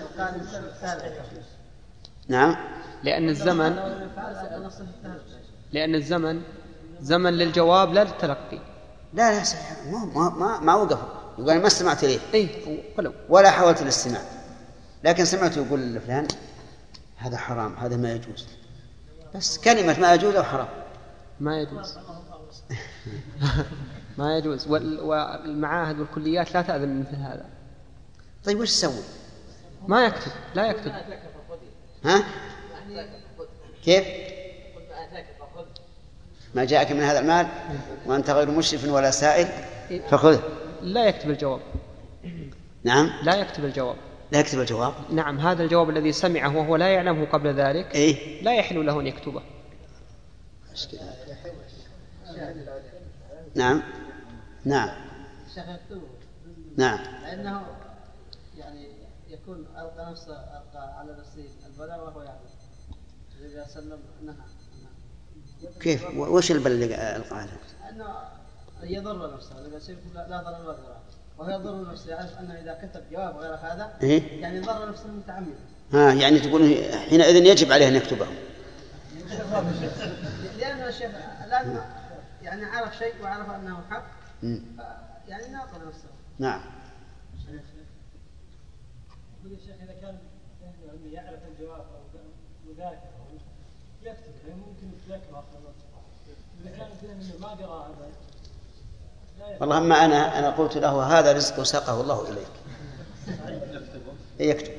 S2: نعم
S3: لأن الزمن زمن للجواب لا للتلقي.
S2: لا ما وقف يقول ما استمعت إليه ولا حاولت الاستماع، لكن سمعت يقول لفلان هذا حرام هذا ما يجوز، بس كلمة ما يجوز أو حرام
S3: ما يجوز. ما يجوز. والمعاهد والكليات لا تأذن مثل هذا.
S2: طيب وش تسوي؟
S3: ما يكتب، لا يكتب.
S2: ها؟ كيف؟ ما جاءك من هذا المال وأنت غير مشرف ولا سائل فخذه.
S3: لا يكتب الجواب.
S2: نعم
S3: لا يكتب الجواب.
S2: لا يكتب الجواب.
S3: نعم هذا الجواب الذي سمعه وهو لا يعلمه قبل ذلك لا يحل له أن يكتبه.
S2: نعم نعم نعم
S5: لأنه يعني يكون ألقى على نفسه البلاء وهو يعلم إذا سلم نهى.
S2: كيف وش البلاء اللي ألقى عليه؟
S5: أنه يضر نفسه إذا سيف لا ضرر ولا ضرر، وهو يضر نفسه يعرف أنه إذا كتب جواب غير هذا يعني ضر نفسه متعمدا.
S2: يعني تقول حينئذ يجب عليه أن يكتبه.
S5: لأن الشيخ الآن يعني عرف شيء وعرف أنه حق يعني ناطر نفسه.
S2: نعم.
S7: يقول الشيخ إذا كان يعرف الجواب أو يذاكر أو يكتب يعني ممكن يذاكر آخر الوقت. إذا كان ذهنه ما قرأ هذا
S2: والله ما أنا قلت له هذا رزق ساقه الله إليك يكتب،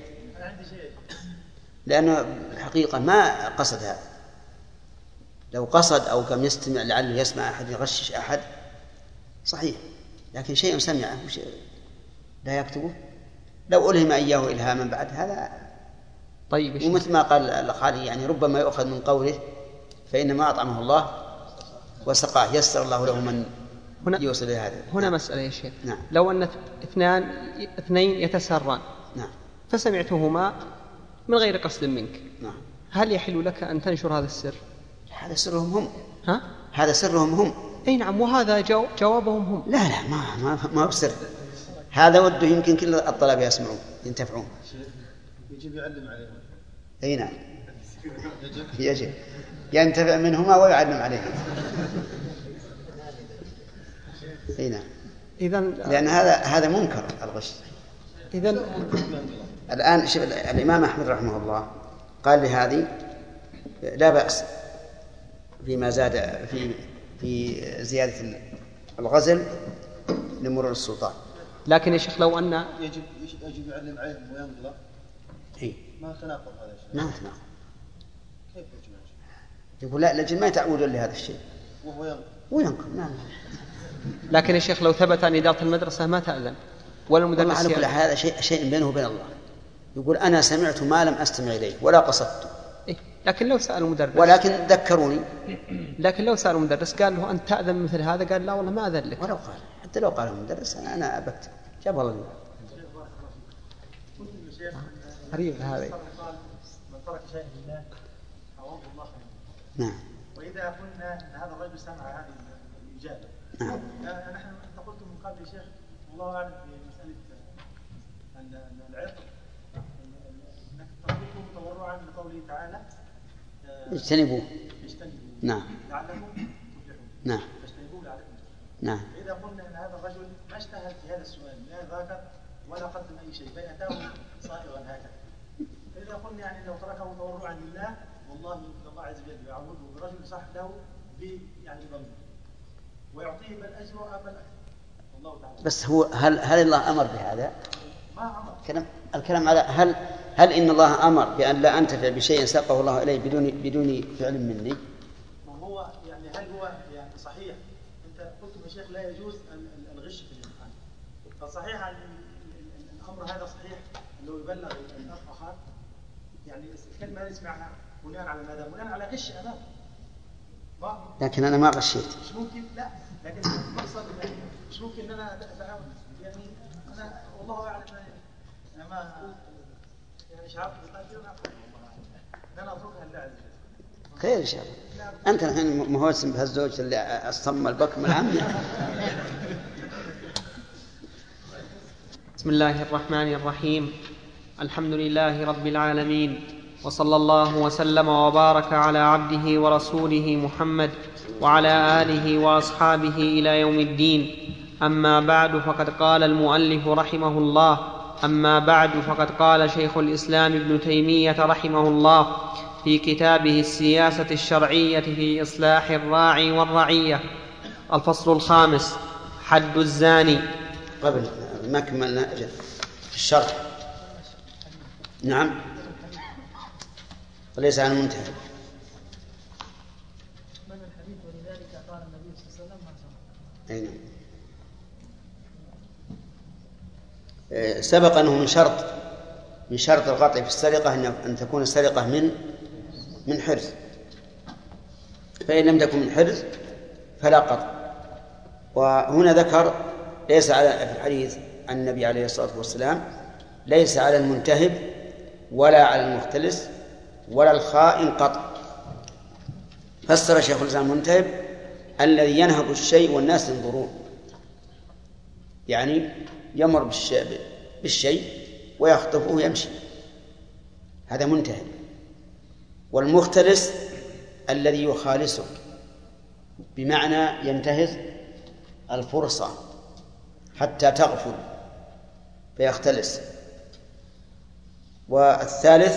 S2: لأنه الحقيقة ما قصد هذا. لو قصد أو كم يستمع لعله يسمع أحد يغشش أحد صحيح، لكن شيء سمعه لا يكتبه لو ألهم إياه إلهاما بعد هذا.
S3: طيب
S2: ومثل ما قال الخالي يعني ربما يؤخذ من قوله فإنما أطعمه الله وسقاه، يسر الله له من يوصل إلى هذا.
S3: هنا
S2: نعم.
S3: مسألة يا شيخ.
S2: نعم.
S3: لو أن اثنين يتسران،
S2: نعم،
S3: فسمعتهما من غير قصد منك،
S2: نعم،
S3: هل يحل لك أن تنشر هذا السر؟
S2: هذا سرهم هم.
S3: ها؟
S2: هذا سرهم هم.
S3: أي نعم، وهذا جوابهم هم.
S2: لا ما هو سر، هذا وده يمكن كل الطلبة يسمعون ينتفعون.
S4: يجب يعلم عليهم.
S2: أي نعم، يجب ينتفع منهما ويعلم عليهم. أي نعم. لأن هذا منكر الغش. الآن شوف الإمام أحمد رحمه الله قال لهذه لا بأس فيما زاد في زيادة الغزل لمرور السلطان.
S3: لكن يا شيخ لو أن
S4: يجب يعلم عليهم وينقله.
S2: إيه؟
S4: ما تناقض هذا الشيء.
S2: ما تناقض.
S4: كيف يجب؟
S2: يقول لا لجل ما يتعودون لهذا الشيء
S4: وهو
S2: وينقل. نعم.
S3: لكن يا شيخ لو ثبت أن إدارة المدرسة ما تأذن ولا المدرس
S2: على كل هذا شيء بينه وبين الله. يقول أنا سمعت ما لم أستمع إليه ولا قصدت.
S3: إيه؟ لكن لو سأل المدرس،
S2: ولكن ذكروني.
S3: لكن لو سأل المدرس قال له أنت تأذن مثل هذا، قال لا والله ما أذن لك.
S2: ولو قال حتى لو قال المدرس أنا أبكت جاب الله لي.
S3: غريب هذا.
S7: من ترك شيئا لله عوضه الله خيرا.
S2: نعم.
S7: وإذا قلنا أن هذا الرجل سمع هذه الإجابة،
S2: نعم.
S7: نحن أنت قلت من قبل يا شيخ والله أعلم في مسألة أن العطر أنك تطلبه تضرعا لقوله تعالى
S2: اجتنبوه. نعم.
S7: لعلكم تفلحون.
S2: نعم.
S7: فاجتنبوه لعلكم تفلحون.
S2: نعم.
S7: إذا قلنا أن هذا الرجل ما اجتهد في هذا السؤال لا ذاكر ولا قدم أي شيء فأتاه صائغا هكذا، فإذا قلنا يعني لو تركه تضرعا لله والله الله عز وجل يعوضه برجل صح له يعني ظنه ويعطيه بل أجر أم الأجر والله تعالى.
S2: بس هو هل الله أمر بهذا؟
S7: ما أمر.
S2: الكلام على هل إن الله أمر بأن لا أنتفع بشيء ساقه الله إليه بدون فعل مني؟
S7: وهو يعني هل هو يعني صحيح أنت قلت يا شيخ لا يجوز الغش في الامتحان، فصحيح الأمر هذا صحيح لو يبلغ الأخ أخاه يعني الكلمة يسمعها بناء على ماذا؟ بناء على غش أمامه.
S2: لكن أنا ما غشيت.
S7: مش ممكن لا، لكن المقصد مش ممكن ان انا اتعاون يعني انا والله اعلم انا ما يعني مش عارف انا اتركها لله عز وجل.
S2: خير ان شاء الله. انت الحين مهوسم بهالزوج اللي الصم البكم العم.
S3: بسم الله الرحمن الرحيم. الحمد لله رب العالمين، وصلى الله وسلم وبارك على عبده ورسوله محمد وعلى آله وأصحابه إلى يوم الدين. أما بعد فقد قال المؤلف رحمه الله فقد قال شيخ الإسلام ابن تيمية رحمه الله في كتابه السياسة الشرعية في إصلاح الراعي والرعية: الفصل الخامس: حد الزاني.
S2: قبل ما كملنا الشرح. نعم. وليس عن المنتهى. سبق أنه من شرط القطع في السرقة أن تكون السرقة من حرز، فإن لم تكن من حرز فلا قطع. وهنا ذكر ليس على في الحديث عن النبي عليه الصلاة والسلام ليس على المنتهب ولا على المختلس ولا الخائن قطع. فسر شيخ الإسلام المنتهب الذي ينهب الشيء والناس ينظرون، يعني يمر بالشيء ويخطفه ويمشي، هذا منتهب. والمختلس الذي يخالسه بمعنى ينتهز الفرصة حتى تغفل فيختلس. والثالث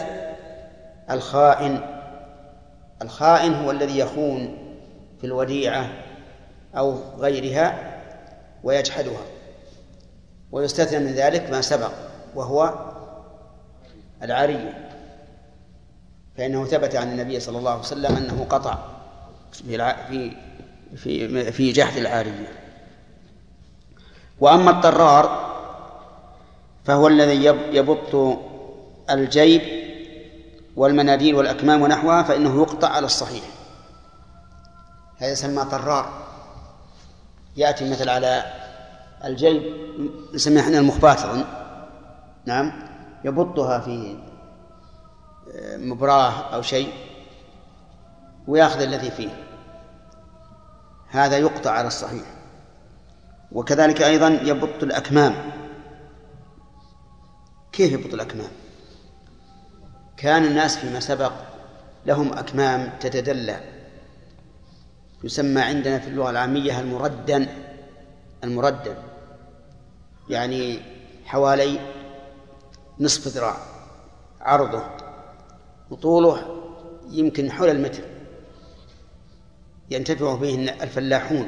S2: الخائن هو الذي يخون في الوديعة أو غيرها ويجحدها. ويستثنى من ذلك ما سبق وهو العارية، فإنه ثبت عن النبي صلى الله عليه وسلم أنه قطع في جحد العارية. وأما الطرار فهو الذي يبط الجيب والمناديل والأكمام ونحوها فإنه يقطع على الصحيح. هذا يسمى طرار. يأتي مثل على الجيب نسميه احنا المخبات، نعم، يبطها في مبراه أو شيء ويأخذ الذي فيه، هذا يقطع على الصحيح. وكذلك أيضا يبط الأكمام. كيف يبط الأكمام؟ كان الناس فيما سبق لهم أكمام تتدلى، يسمى عندنا في اللغة العامية المردن، يعني حوالي نصف ذراع عرضه وطوله يمكن حول المتر، ينتفع به الفلاحون.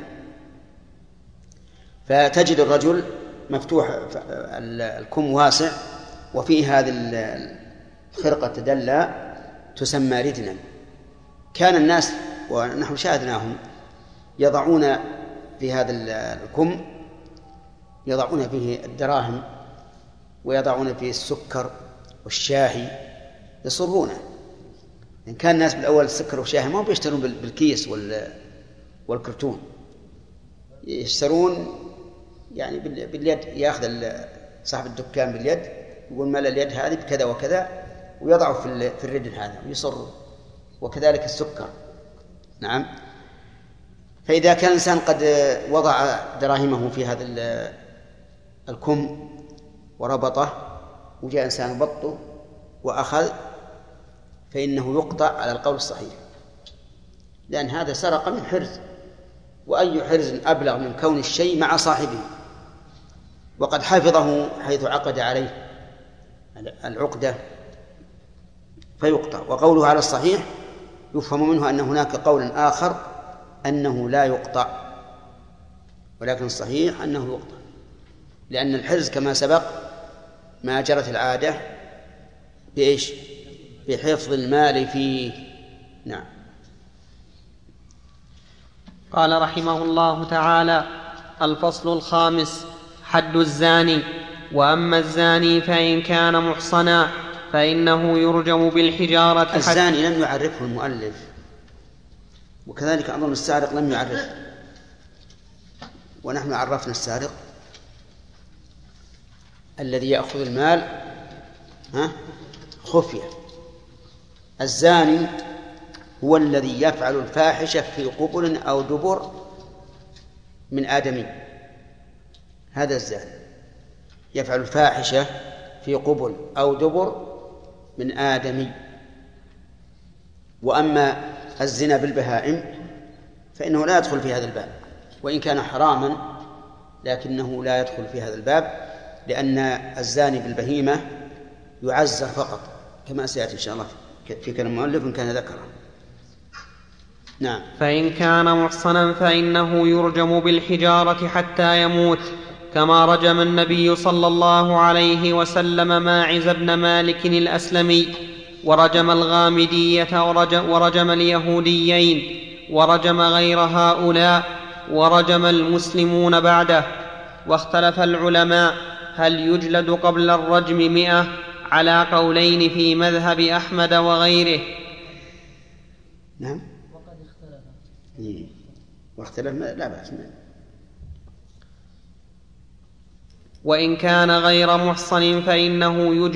S2: فتجد الرجل مفتوح الكم واسع وفيه هذه الخرقة تدلى تسمى ردنا. كان الناس ونحن شاهدناهم يضعون في هذا الكم يضعون فيه الدراهم ويضعون فيه السكر والشاهي يصرونه. إن كان الناس بالأول السكر والشاهي ما بيشترون بالكيس والكرتون، يشترون يعني باليد. يأخذ صاحب الدكان باليد يقول مال اليد هذه بكذا وكذا ويضعه في الردن هذا ويصر. وكذلك السكر، نعم. فإذا كان الإنسان قد وضع دراهمه في هذا الكم وربطه وجاء إنسان بطه وأخذ، فإنه يقطع على القول الصحيح، لأن هذا سرق من حرز، وأي حرز أبلغ من كون الشيء مع صاحبه وقد حفظه حيث عقد عليه العقدة، فيقطع. وقوله على الصحيح يفهم منه أن هناك قول آخر أنه لا يقطع، ولكن الصحيح أنه يقطع، لأن الحرز كما سبق ما جرت العادة بإيش؟ بحفظ المال فيه. نعم.
S3: قال رحمه الله تعالى: الفصل الخامس: حد الزاني. وأما الزاني فإن كان محصنا فإنه يرجم بالحجارة.
S2: الزاني لم يعرفه المؤلف، وكذلك أظن السارق لم يعرف، ونحن عرفنا السارق الذي يأخذ المال خفية. الزاني هو الذي يفعل الفاحشة في قبل أو دبر من آدمي، هذا الزاني يفعل الفاحشة في قبل أو دبر من آدمي. وأما الزنا بالبهائم فإنه لا يدخل في هذا الباب، وإن كان حراما لكنه لا يدخل في هذا الباب، لأن الزاني بالبهيمة يعزر فقط، كما سيأتي إن شاء الله في كلام المؤلف إن كان ذكره. نعم.
S3: فإن كان محصنا فإنه يرجم بالحجارة حتى يموت، كما رجم النبي صلى الله عليه وسلم ماعز بن مالك الأسلمي، ورجم الغامدية، ورجم اليهوديين، ورجم غير هؤلاء، ورجم المسلمون بعده. واختلف العلماء هل يجلد قبل الرجم 100 على قولين في مذهب أحمد وغيره.
S2: نعم.
S5: وقد اختلف.
S2: واختلف لا بأس.
S3: وإن كان غير محصن فإنه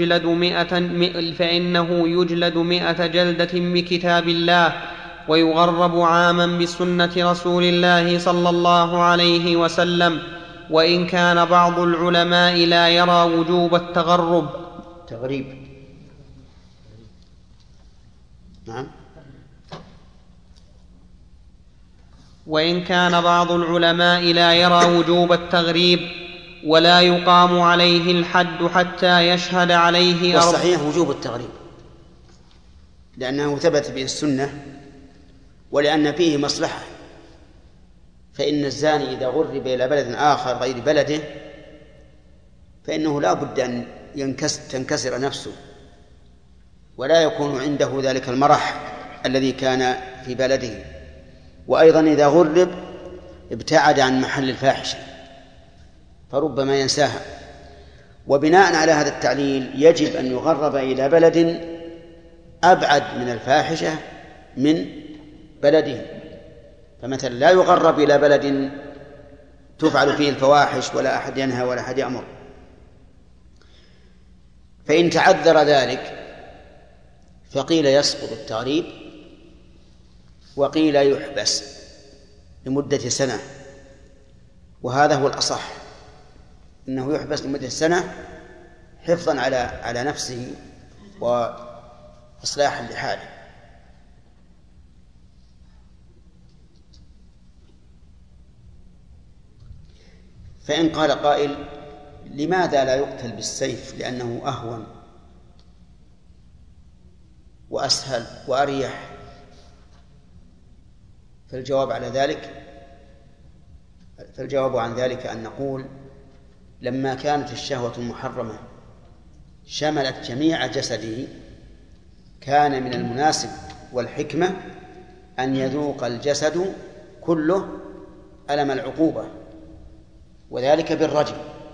S3: يجلد 100 جلدة بكتاب الله، ويغرب عاما بسنة رسول الله صلى الله عليه وسلم. وإن كان بعض العلماء لا يرى وجوب
S2: تغريب. نعم.
S3: وإن كان بعض العلماء لا يرى وجوب التغريب ولا يقام عليه الحد حتى يشهد عليه
S2: والصحيح وجوب التغريب، لأنه ثبت به السنة ولأن فيه مصلحة. فإن الزاني إذا غرب إلى بلد آخر غير بلده فإنه لا بد أن تنكسر نفسه ولا يكون عنده ذلك المرح الذي كان في بلده. وأيضا إذا غرب ابتعد عن محل الفاحشة فربما ينساها. وبناء على هذا التعليل يجب أن يغرب إلى بلد أبعد من الفاحشة من بلده. فمثلا لا يغرب إلى بلد تفعل فيه الفواحش ولا أحد ينهى ولا أحد يأمر. فإن تعذر ذلك فقيل يسقط التغريب وقيل يحبس لمدة سنة، وهذا هو الأصح، إنه يحبس لمدة سنة حفظا على نفسه وإصلاحا لحاله. فإن قال قائل لماذا لا يقتل بالسيف لأنه أهون وأسهل وأريح؟ فالجواب عن ذلك أن نقول لما كانت الشهوة المحرمة شملت جميع جسده كان من المناسب والحكمة أن يذوق الجسد كله ألم العقوبة، وذلك بالرجم.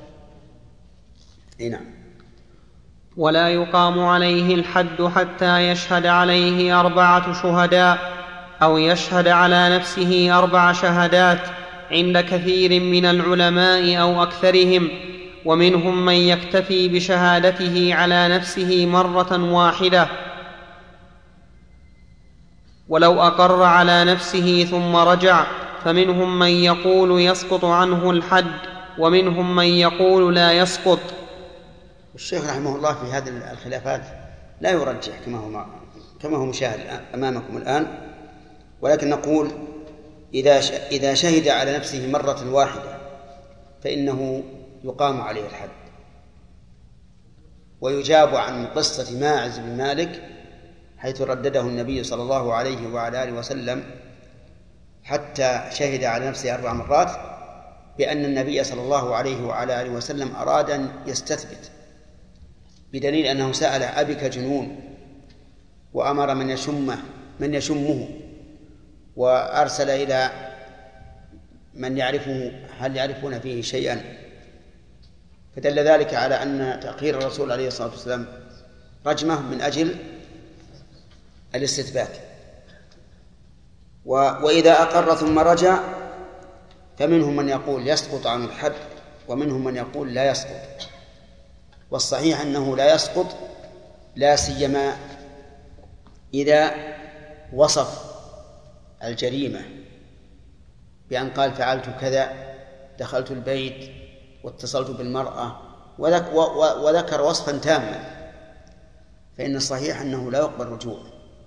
S2: نعم.
S3: ولا يقام عليه الحد حتى يشهد عليه 4 شهداء أو يشهد على نفسه 4 شهادات عند كثير من العلماء أو أكثرهم، ومنهم من يكتفي بشهادته على نفسه مرة واحدة ولو أقر على نفسه ثم رجع، فمنهم من يقول يسقط عنه الحد ومنهم من يقول لا يسقط.
S2: الشيخ رحمه الله في هذه الخلافات لا يرجح كما هو مشاهد أمامكم الآن، ولكن نقول إذا شهد على نفسه مرة واحدة فإنه يقام عليه الحد. ويجاب عن قصة ماعز بن مالك حيث ردده النبي صلى الله عليه وعلى آله وسلم حتى شهد على نفسه 4 مرات بأن النبي صلى الله عليه وعلى آله وسلم أراد أن يستثبت، بدليل أنه سأل أبك جنون، وأمر من يشمه وأرسل إلى من يعرفه هل يعرفون فيه شيئا، فدل ذلك على أن تأخير الرسول عليه الصلاة والسلام رجمه من أجل الاستثبات. وإذا أقر ثم رجع فمنهم من يقول يسقط عن الحد ومنهم من يقول لا يسقط، والصحيح أنه لا يسقط، لا سيما إذا وصف الجريمة بأن قال فعلت كذا، دخلت البيت واتصلت بالمرأة، وذكر وصفا تاما، فإن الصحيح أنه لا يقبل رجوع.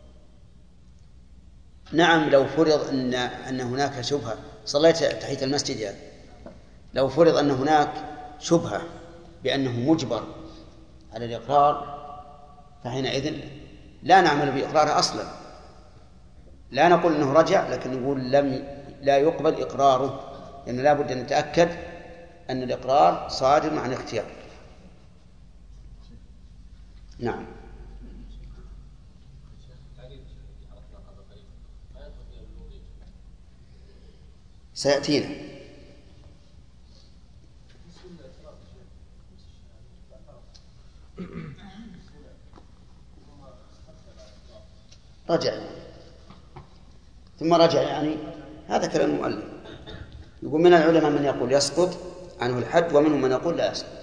S2: نعم لو فرض أن هناك شبهة، صليت تحية المسجد يعني، لو فرض أن هناك شبهة بأنه مجبر على الإقرار فحينئذ لا نعمل بإقراره أصلا، لا نقول أنه رجع، لكن نقول لا يقبل إقراره، لأنه لا بد أن نتأكد أن الإقرار صادر عن اختيار. نعم. سيأتينا. رجع ثم رجع، يعني هذا كلام المؤلف. يقول من العلماء من يقول يسقط عنه الحد ومنهم من يقول لا يسقط.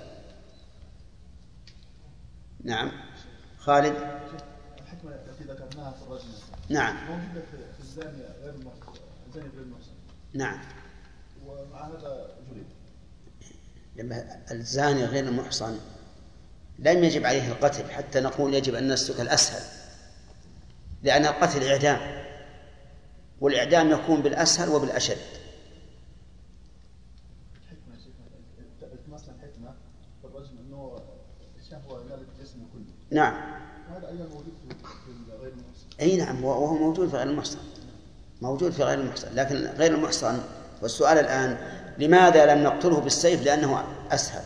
S2: نعم. خالد.
S4: الحكمة التي ذكرناها في الرجل
S2: نعم
S4: موجودة في الزاني غير المحسن.
S2: نعم.
S4: ومع هذا جلد.
S2: لما الزاني غير المحصن لم يجب عليه القتل حتى نقول يجب أن نسلك الأسهل، لأن القتل إعدام، والإعدام يكون بالأسهل وبالأشد.
S4: الحكمة في الرجل أنه الشهوة نالت جسمه كله.
S2: نعم.
S4: وهذا أيضا موجود في غير المحصن.
S2: أي نعم، وهو موجود في غير المحصن، موجود في غير المحصن، لكن غير المحصن. والسؤال الآن لماذا لم نقتله بالسيف؟ لأنه أسهل.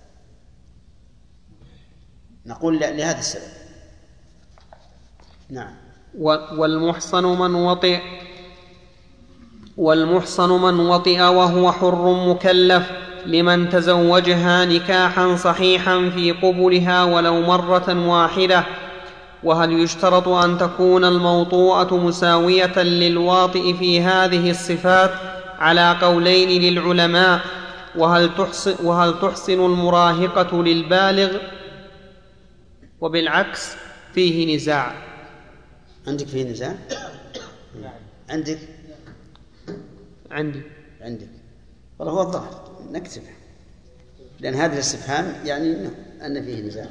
S2: نقول لهذا السبب. نعم.
S3: والمحصن من وطئ وهو حر مكلف لمن تزوجها نكاحا صحيحا في قبلها ولو مرة واحدة. وهل يشترط أن تكون الموطوءة مساوية للواطئ في هذه الصفات؟ على قولين للعلماء. وهل تحصن المراهقة للبالغ؟ وبالعكس فيه نزاع.
S2: عندك فيه نزاع؟ عندك؟
S3: عندي.
S2: والله هو الظاهر نكتبه، لأن هذا الاستفهام يعني أن فيه نزاع.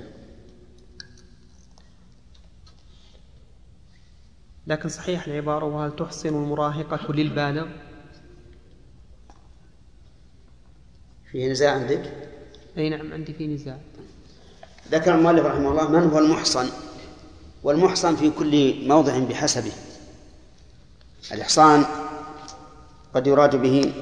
S3: لكن صحيح العبارة وهل تحصن المراهقة للبالغ؟
S2: فيه نزاع عندك؟
S3: أي نعم عندي فيه نزاع.
S2: ذكر المؤلف رحمه الله من هو المحصن، والمحصن في كل موضع بحسبه. الإحصان قد يراد به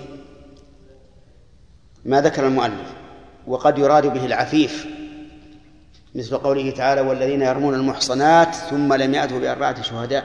S2: ما ذكر المؤلف، وقد يراد به العفيف، مثل قوله تعالى والذين يرمون المحصنات ثم لم يأتوا بأربعة شهداء.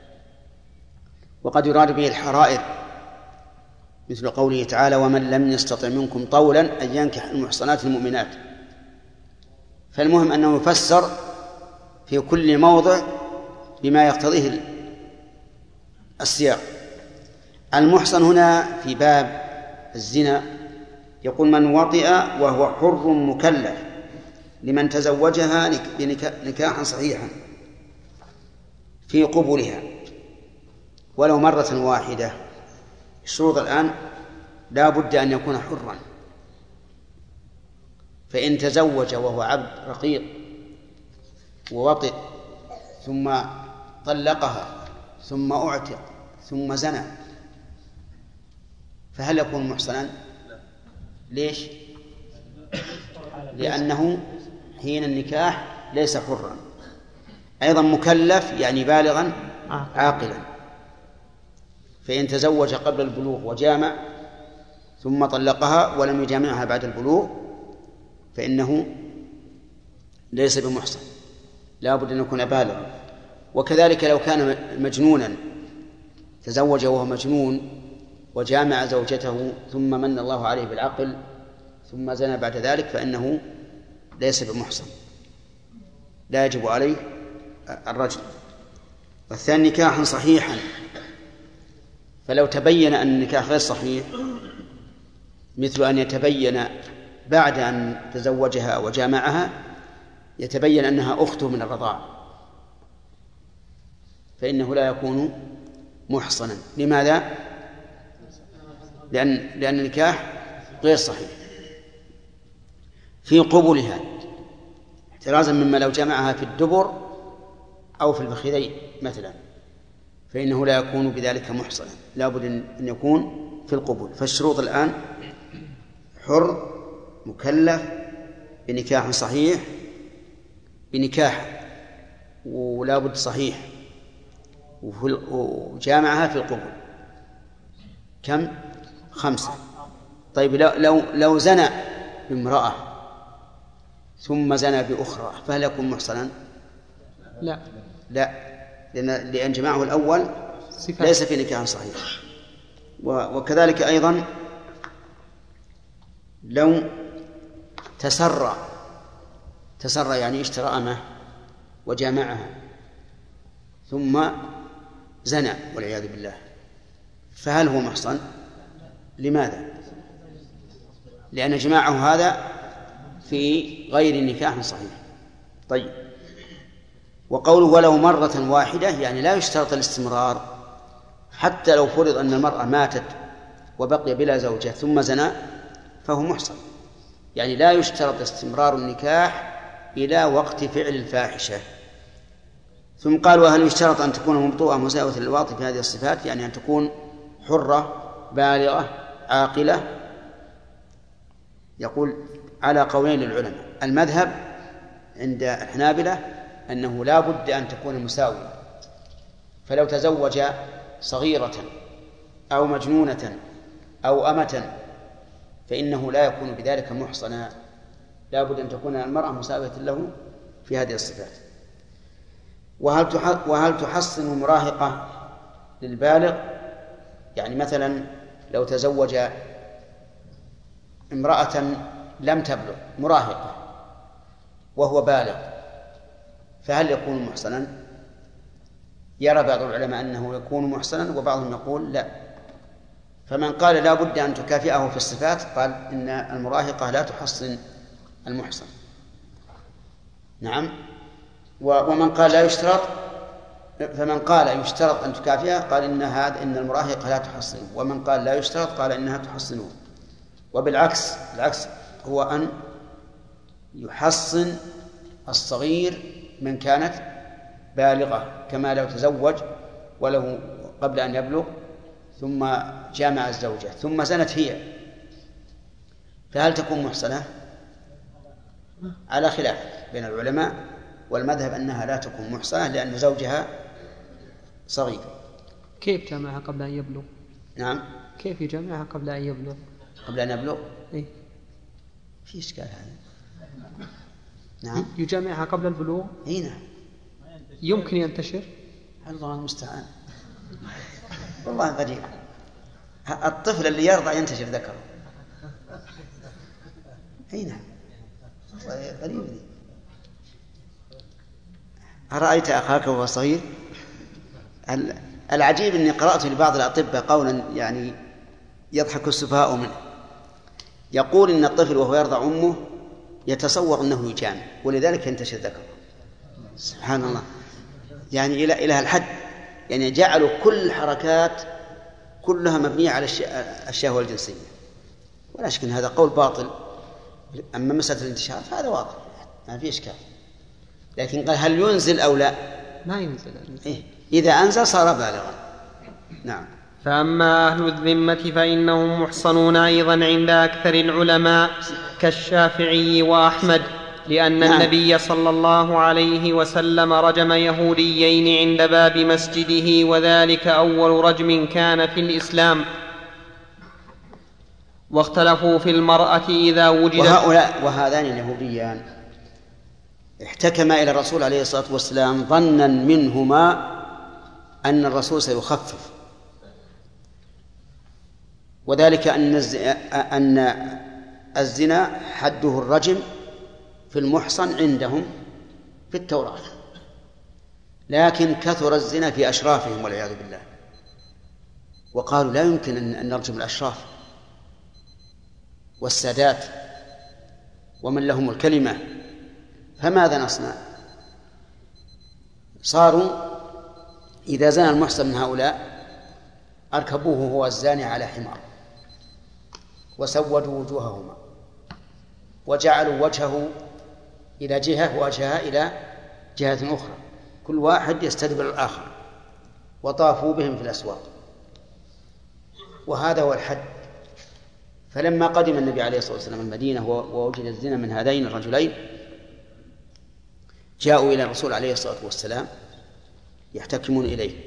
S2: وقد يراد به الحرائر، مثل قوله تعالى ومن لم يستطع منكم طولا أن ينكح المحصنات المؤمنات. فالمهم أنه يفسر في كل موضع بما يقتضيه السياق. المحصن هنا في باب الزنا يقول من وطئ وهو حر مكلف لمن تزوجها نكاحا صحيحا في قبلها ولو مرة واحدة. الشروط الآن لا بد أن يكون حرا، فإن تزوج وهو عبد رقيق ووطئ ثم طلقها ثم أعتق ثم زنى فهل يكون محصنا؟ ليش؟ لأنه حين النكاح ليس حرا. أيضا مكلف يعني بالغا عاقلا، فإن تزوج قبل البلوغ وجامع ثم طلقها ولم يجامعها بعد البلوغ فإنه ليس بمحصن، لا بد أن يكون بالغا. وكذلك لو كان مجنونا تزوج وهو مجنون وجامع زوجته ثم من الله عليه بالعقل ثم زنى بعد ذلك فإنه ليس بمحصن، لا يجب عليه الرجل. والثاني نكاحا صحيحا، فلو تبين أن النكاح غير صحيح مثل أن يتبين بعد أن تزوجها وجامعها يتبين أنها أخته من الرضاعة فإنه لا يكون محصنا. لماذا؟ لأن النكاح غير صحيح. في قبلها احترازا مما لو جمعها في الدبر أو في الفخذين مثلا فإنه لا يكون بذلك محصنا، لا بد أن يكون في القبول. فالشروط الآن حر مكلف بنكاح صحيح بنكاح ولا بد صحيح وجامعها في القبول. كم؟ 5. طيب لو زنى بامرأة ثم زنى بأخرى فهل يكون محصنا؟ لا، لأن جماعه الأول ليس في نكاح صحيح. وكذلك أيضا لو تسرى يعني اشترى أمه وجامعها ثم زنى والعياذ بالله فهل هو محصن؟ لماذا؟ لأن جماعه هذا في غير نكاح صحيح. طيب، وقوله ولو مرة واحدة يعني لا يشترط الاستمرار، حتى لو فرض أن المرأة ماتت وبقي بلا زوجة ثم زنى فهو محصن، يعني لا يشترط استمرار النكاح إلى وقت فعل الفاحشة. ثم قال وهل يشترط أن تكون ممطوءة مساوية للواطئ في هذه الصفات، يعني أن تكون حرة بالغة عاقلة؟ يقول على قولين للعلماء. المذهب عند الحنابلة أنه لا بد أن تكون مساوية، فلو تزوج صغيرة أو مجنونة أو أمة فإنه لا يكون بذلك محصنا، لا بد أن تكون المرأة مساوية له في هذه الصفات. وهل تحصن المراهقة للبالغ؟ يعني مثلا لو تزوج امرأة لم تبلغ مراهقة وهو بالغ فهل يكون محصنا؟ يرى بعض العلماء أنه يكون محصنا وبعضهم يقول لا. فمن قال لا بد أن تكافئه في الصفات قال إن المراهقة لا تحصن المحصن. نعم. ومن قال لا يشترط، فمن قال يشترط أن تكافئه قال إن المراهقة لا تحصنه، ومن قال لا يشترط قال إنها تحصنه. وبالعكس هو أن يحصن الصغير من كانت بالغة، كما لو تزوج وله قبل أن يبلغ ثم جامع الزوجة ثم زنت هي، فهل تكون محصنة؟ على خلاف بين العلماء، والمذهب أنها لا تكون محصنة لأن زوجها صغير.
S3: كيف جامعها قبل أن يبلغ؟
S2: نعم.
S3: كيف يجامعها قبل أن يبلغ؟
S2: قبل أن يبلغ؟
S3: إيه؟
S2: في إشكال هذا. نعم.
S3: يجامعها قبل البلوغ؟
S2: إيه نعم.
S3: يمكن ينتشر؟
S2: الله المستعان. والله غريب، الطفل اللي يرضى ينتشر ذكره. أي نعم. غريب دي. أرأيت أخاك وهو صغير؟ العجيب أني قرأت لبعض الأطباء قولا يعني يضحك السفهاء منه، يقول إن الطفل وهو يرضع أمه يتصور أنه يجامع ولذلك ينتشر ذكره. سبحان الله، يعني إلى الحد، يعني جعلوا كل الحركات كلها مبنية على الشهوة الجنسية، ولا شك أن هذا قول باطل. أما مسألة الانتشار فهذا واضح ما في إشكال، لكن قال هل ينزل أو لا؟
S3: ما ينزل.
S2: إيه؟ إذا أنزل صار بالغا. نعم.
S3: فأما أهل الذمة فإنهم محصنون أيضا عند أكثر العلماء كالشافعي وأحمد، لأن النبي صلى الله عليه وسلم رجم يهوديين عند باب مسجده، وذلك أول رجم كان في الإسلام. واختلفوا في المرأة إذا وجدت.
S2: وهذان اليهوديان احتكما إلى الرسول عليه الصلاة والسلام ظنا منهما أن الرسول سيخفف، وذلك أن الزنا حده الرجم في المحصن عندهم في التوراة، لكن كثر الزنا في أشرافهم والعياذ بالله، وقالوا لا يمكن أن نرجم الأشراف والسادات ومن لهم الكلمة، فماذا نصنع؟ صاروا إذا زنى المحصن من هؤلاء أركبوه هو الزاني على حمار وسودوا وجوههما وجعلوا وجهه إلى جهة ووجهها إلى جهة أخرى، كل واحد يستدبر الآخر، وطافوا بهم في الأسواق، وهذا هو الحد. فلما قدم النبي عليه الصلاة والسلام المدينة ووجد الزنا من هذين الرجلين، جاءوا إلى الرسول عليه الصلاة والسلام يحتكمون إليه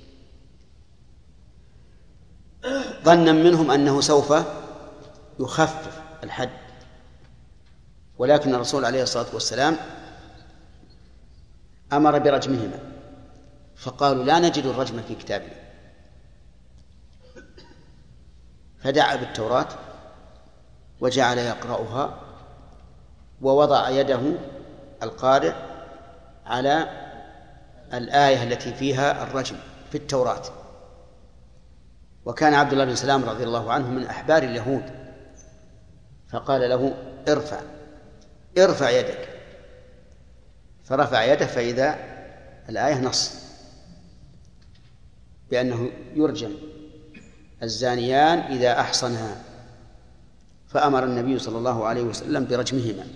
S2: ظنا منهم أنه سوف يخفف الحد، ولكن الرسول عليه الصلاة والسلام أمر برجمهما، فقالوا لا نجد الرجم في كتابنا، فدعا بالتوراة وجعل يقرأها، ووضع يده القارئ على الآية التي فيها الرجم في التوراة. وكان عبد الله بن سلام رضي الله عنه من أحبار اليهود، فقال له ارفع يدك، فرفع يده فإذا الآية نص بأنه يرجم الزانيان إذا أحصنها، فأمر النبي صلى الله عليه وسلم برجمهما.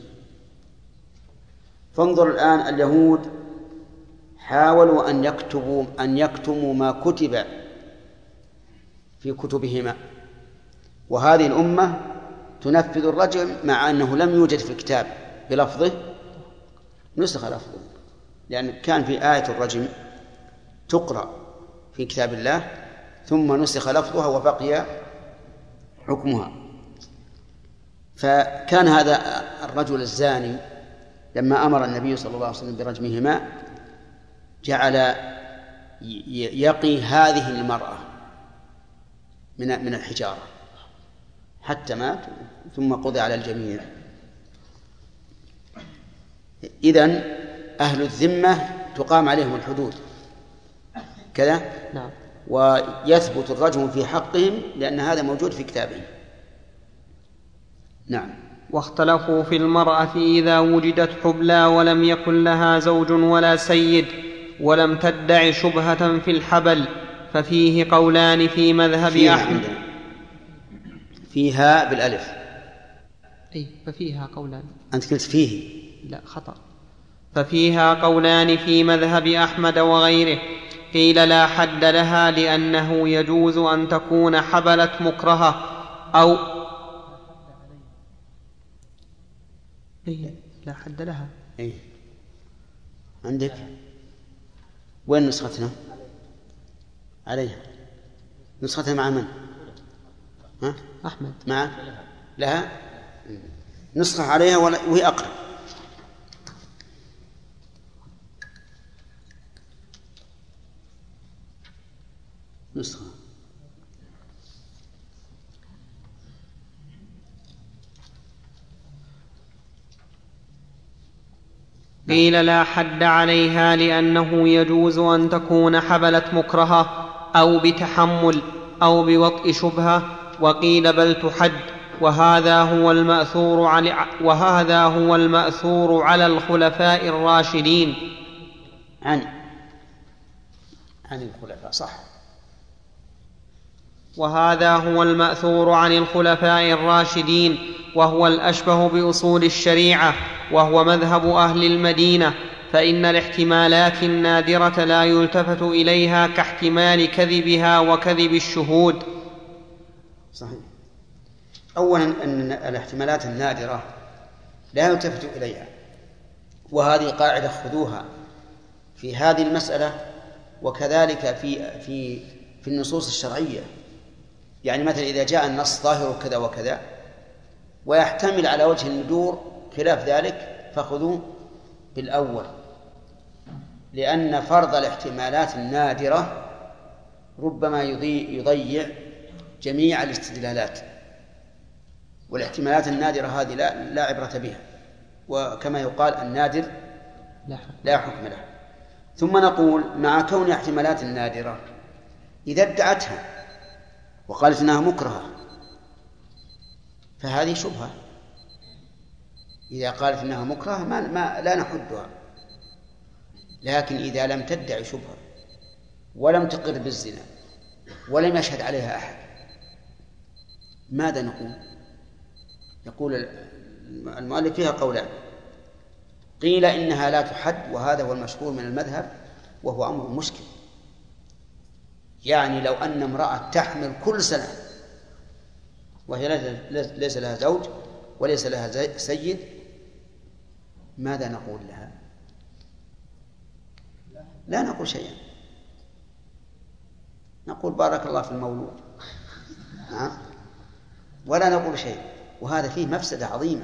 S2: فانظر الآن، اليهود حاولوا أن يكتموا ما كتب في كتبهما، وهذه الأمة تنفذ الرجم مع أنه لم يوجد في الكتاب بلفظه، نسخ لفظه، لأن كان في آية الرجم تقرأ في كتاب الله ثم نسخ لفظها وبقي حكمها. فكان هذا الرجل الزاني لما أمر النبي صلى الله عليه وسلم برجمهما جعل يقي هذه المرأة من الحجارة حتى مات ثم قضي على الجميع. إذن أهل الذمة تقام عليهم الحدود كذا؟
S3: نعم.
S2: ويثبت الرجم في حقهم لأن هذا موجود في كتابهم. نعم.
S3: واختلفوا في المرأة إذا وجدت حبلى ولم يكن لها زوج ولا سيد ولم تدع شبهة في الحبل، ففيه قولان في مذهب أحمد.
S2: فيها بالألف.
S3: ففيها قولان.
S2: أنت قلت فيه.
S3: لا خطأ. ففيها قولان في مذهب أحمد وغيره، قيل لا حد لها لأنه يجوز أن تكون حبلت مكرهة أو لا حد لها.
S2: عندك وين نسختنا؟ عليها. نسختها مع من؟ ها؟
S3: أحمد.
S2: مع لها نسخة عليها وهي أقرب. نسخة
S3: قيل لا حد عليها لأنه يجوز أن تكون حبلت مكرهة أو بتحمل أو بوطء شبهة، وقيل بل تحد، وهذا هو المأثور على الخلفاء الراشدين.
S2: عن الخلفاء صح.
S3: وهذا هو المأثور عن الخلفاء الراشدين، وهو الأشبه بأصول الشريعة، وهو مذهب أهل المدينة، فإن الاحتمالات النادرة لا يلتفت إليها كاحتمال كذبها وكذب الشهود.
S2: صحيح. أولا أن الاحتمالات النادرة لا يلتفت إليها، وهذه قاعدة خذوها في هذه المسألة وكذلك في النصوص الشرعية. يعني مثلا إذا جاء النص ظاهر كذا وكذا ويحتمل على وجه الندور خلاف ذلك فخذوا بالأول، لأن فرض الاحتمالات النادرة ربما يضيع جميع الاستدلالات، والاحتمالات النادرة هذه لا عبرة بها، وكما يقال النادر لا حكم له. ثم نقول مع كون احتمالات النادرة إذا ادعتها وقالت إنها مكرهة فهذه شبهة. إذا قالت إنها مكرهة لا نحدها، لكن إذا لم تدعي شبهة ولم تقر بالزنا ولم يشهد عليها أحد ماذا نقول؟ يقول المؤلف فيها قولان، قيل إنها لا تحد، وهذا هو المشهور من المذهب وهو أمر مشكل. يعني لو أن امرأة تحمل كل سنة وهي ليس لها زوج وليس لها سيد ماذا نقول لها؟ لا نقول شيئا، نقول بارك الله في المولود ولا نقول شيء، وهذا فيه مفسدة عظيمة.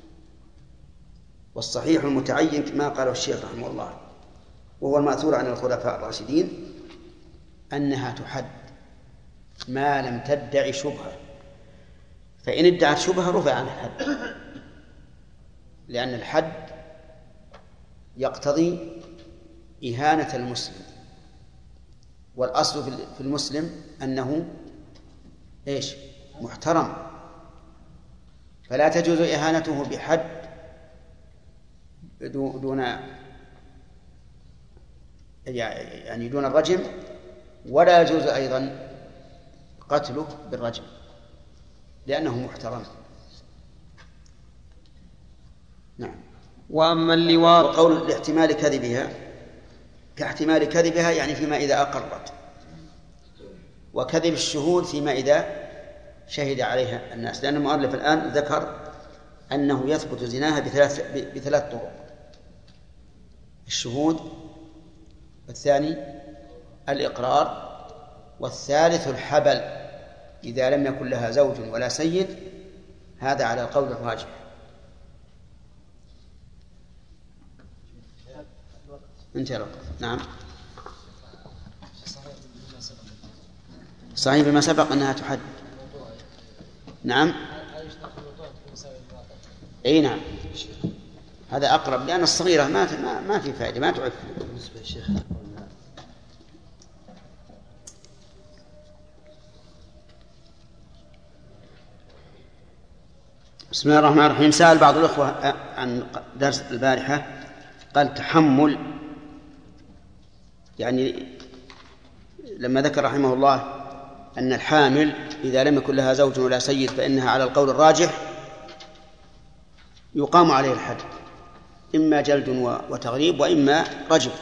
S2: والصحيح المتعين كما قاله الشيخ رحمه الله وهو المأثور عن الخلفاء الراشدين أنها تحد ما لم تدعي شبهة، فإن ادعت شبهة رفع عن الحد، لأن الحد يقتضي إهانة المسلم، والأصل في المسلم أنه إيش؟ محترم، فلا تجوز إهانته بحد دون الرجم، ولا يجوز أيضا قتله بالرجم لأنه محترم. نعم.
S3: وأما اللواط
S2: وقول الاحتمال كذبها كاحتمال كذبها يعني فيما إذا أقرت، وكذب الشهود فيما إذا شهد عليها الناس، لأن المؤلف الآن ذكر أنه يثبت زناها بثلاث طرق: الشهود، والثاني الإقرار، والثالث الحبل إذا لم يكن لها زوج ولا سيد. هذا على القول الراجح. انتهى الوقت. نعم. صحيح بما سبق أنها تحد. نعم. أي نعم، هذا أقرب، لأن الصغيرة ما في فائدة، ما تعف.
S6: بالنسبة يا شيخ
S2: بسم الله الرحمن الرحيم. سأل بعض الأخوة عن درس البارحة، قال تحمل، يعني لما ذكر رحمه الله أن الحامل إذا لم يكن لها زوج ولا سيد فإنها على القول الراجح يقام عليه الحد، إما جلد وتغريب وإما رجم،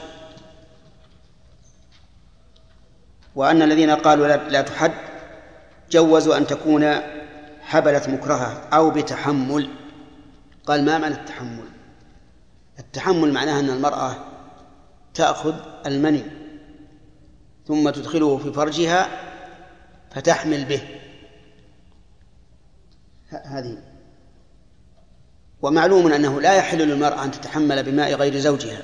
S2: وأن الذين قالوا لا تحد جوزوا أن تكون حبلت مكرهة أو بتحمل. قال ما معنى التحمل؟ التحمل معناها أن المرأة تأخذ المني ثم تدخله في فرجها فتحمل به، هذه. ومعلوم أنه لا يحل للمرأة أن تتحمل بماء غير زوجها،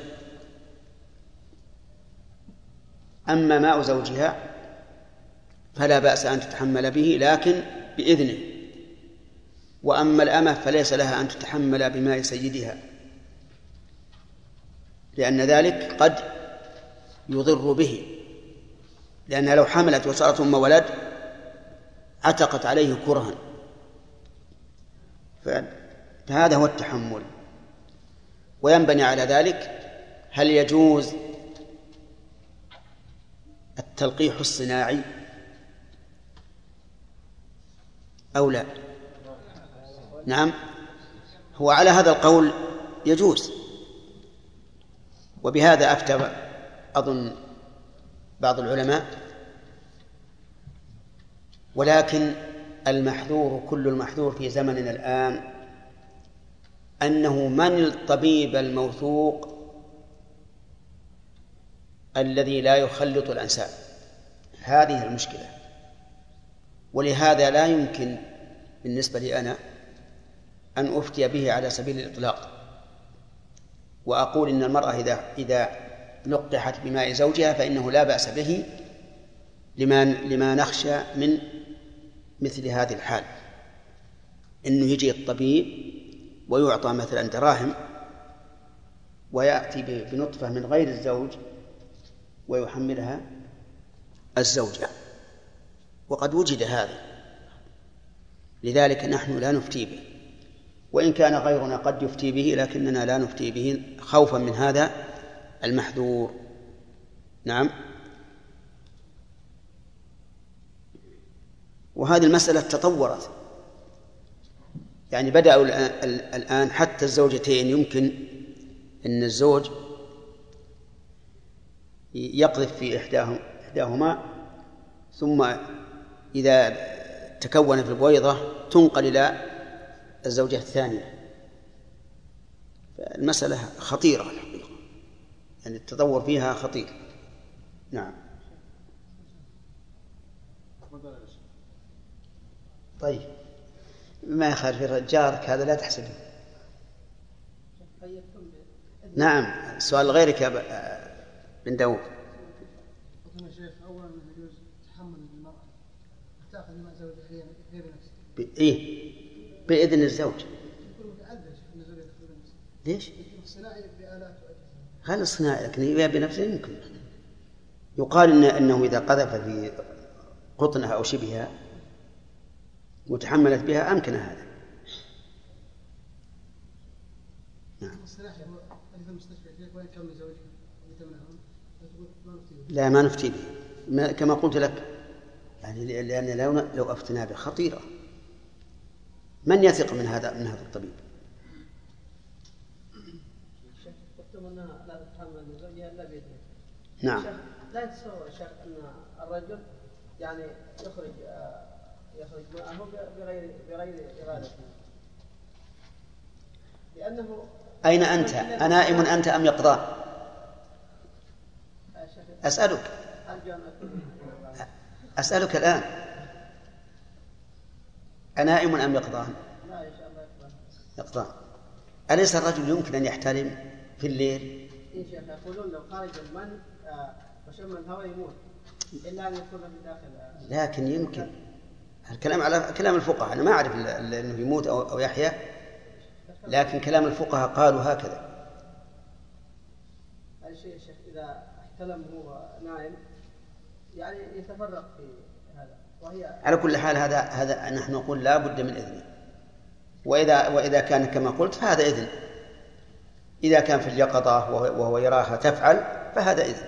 S2: أما ماء زوجها فلا بأس أن تتحمل به لكن بإذنه، وأما الأمة فليس لها أن تتحمل بماء سيدها، لأن ذلك قد يضر به، لأنها لو حملت وصارت أم ولد عتقت عليه كرها، فهذا هو التحمل. وينبني على ذلك هل يجوز التلقيح الصناعي أو لا؟ نعم، هو على هذا القول يجوز، وبهذا أفتى أظن بعض العلماء. ولكن المحذور، كل المحذور في زمننا الآن أنه من الطبيب الموثوق الذي لا يخلط الأنساب، هذه المشكلة. ولهذا لا يمكن بالنسبة لي أنا أن أفتي به على سبيل الإطلاق، وأقول إن المرأة إذا لقحت بماء زوجها فإنه لا بأس به لما نخشى من مثل هذه الحال، إنه يجي الطبيب ويعطى مثلا دراهم ويأتي بنطفة من غير الزوج ويحملها الزوجة، وقد وجد هذا. لذلك نحن لا نفتي به، وإن كان غيرنا قد يفتي به لكننا لا نفتي به خوفا من هذا المحذور. نعم. وهذه المسألة تطورت، يعني بدأوا الآن حتى الزوجتين يمكن أن الزوج يقذف في إحداهما ثم إذا تكون في البويضة تنقل إلى الزوجة الثانية. فالمسألة خطيرة الحقيقة، يعني التطور فيها خطير. نعم. طيب ما يخالف جارك هذا لا تحسده. نعم، سؤال غيرك يا بن داود.
S5: أولا يجوز تحمل المرأة تأخذ مع زوجها غير نفسه.
S2: إيه بإذن الزوج. ليش؟ هذا الصناعي، لكن إذا بنفسه يمكن. يقال إنه إذا قذف في قطنها أو شبهها وتحملت بها أمكن هذا. نعم. لا ما نفتي به كما قلت لك، يعني لأن لو أفتنا به خطيرة. من يثق من هذا الطبيب؟
S5: لا تتحمل زوجها إلا بإذنه.
S2: نعم.
S5: لا يتصور الشيخ أن الرجل يعني يخرج معه بغير إرادته، لأنه
S2: أين أنت؟ أنائم أنت أم يقظان؟ أسألك الآن، أنائم أم يقظان؟
S5: لا إن شاء الله
S2: يقظان. أليس الرجل يمكن أن يحترم في الليل؟
S5: إن شاء الله يقولون لو خارج المن وشم الهواء يموت إلا أن يكون في داخل.
S2: لكن يمكن الكلام على كلام الفقهاء، أنا ما أعرف أنه يموت أو يحيا. لكن كلام الفقهاء قالوا هكذا.
S5: الشيء يا شيخ إذا احتلم هو نائم يعني يتفرق في هذا، وهي
S2: على كل حال هذا نحن نقول لا بد من إذنه، وإذا كان كما قلت فهذا إذن. إذا كان في اليقظة وهو يراها تفعل فهذا إذن،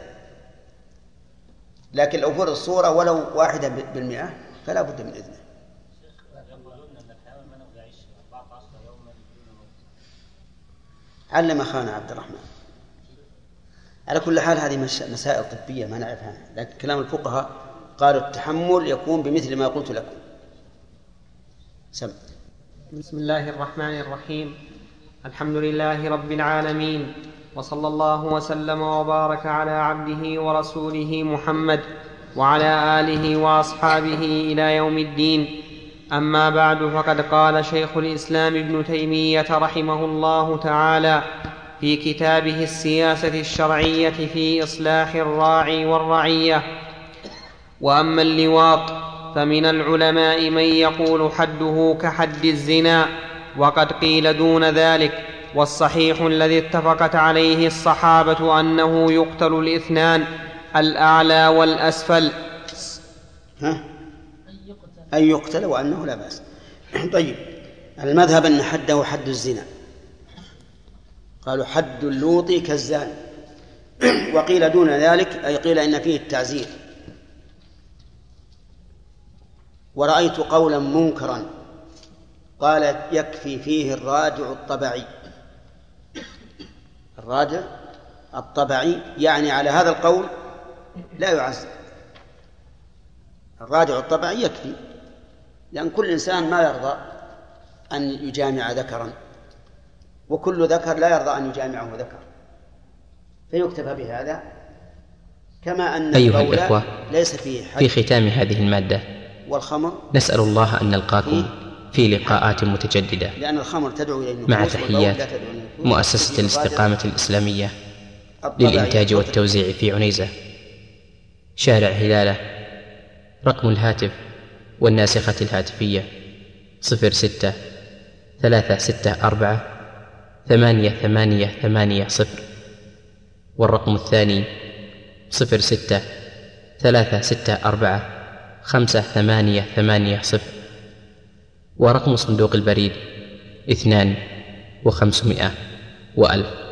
S2: لكن لو فرض الصورة ولو 1% فلا بد من إذنه. علم أخانا عبد الرحمن. على كل حال هذه مسائل طبية ما نعرفها، لكن كلام الفقهاء قالوا التحمل يكون بمثل ما قلت لكم. سم.
S3: بسم الله الرحمن الرحيم. الحمد لله رب العالمين، وصلى الله وسلم وبارك على عبده ورسوله محمد وعلى آله وأصحابه إلى يوم الدين. أما بعد، فقد قال شيخ الإسلام ابن تيمية رحمه الله تعالى في كتابه السياسة الشرعية في إصلاح الراعي والرعية: وأما اللواط فمن العلماء من يقول حده كحد الزنا، وقد قيل دون ذلك، والصحيح الذي اتفقت عليه الصحابة أنه يقتل الاثنان، الأعلى والأسفل.
S2: أن يقتل وأنه لا بأس. طيب، المذهب أن حده حد الزنا، قالوا حد اللوط كالزاني، وقيل دون ذلك أي قيل إن فيه التعزير. ورأيت قولا منكرا قال يكفي فيه الرادع الطبعي. الرادع الطبعي يعني على هذا القول لا يعزر. الرادع الطبعي يكفي، لأن كل إنسان ما يرضى أن يجامع ذكرا، وكل ذكر لا يرضى أن يجامعه ذكر، فيكتفى بهذا. كما أن
S1: أيها الإخوة،
S2: ليس فيه حد.
S1: في ختام هذه المادة
S2: والخمر
S1: نسأل الله أن نلقاكم في لقاءات متجددة،
S2: لأن الخمر تدعو إلى النفوس،
S1: مع تحيات مؤسسة الاستقامة الإسلامية للإنتاج والتوزيع في عنيزة، شارع هلالة. رقم الهاتف والناسخة الهاتفية 06-364-8880، والرقم الثاني 06-364-5880، ورقم صندوق البريد 2500 و1000.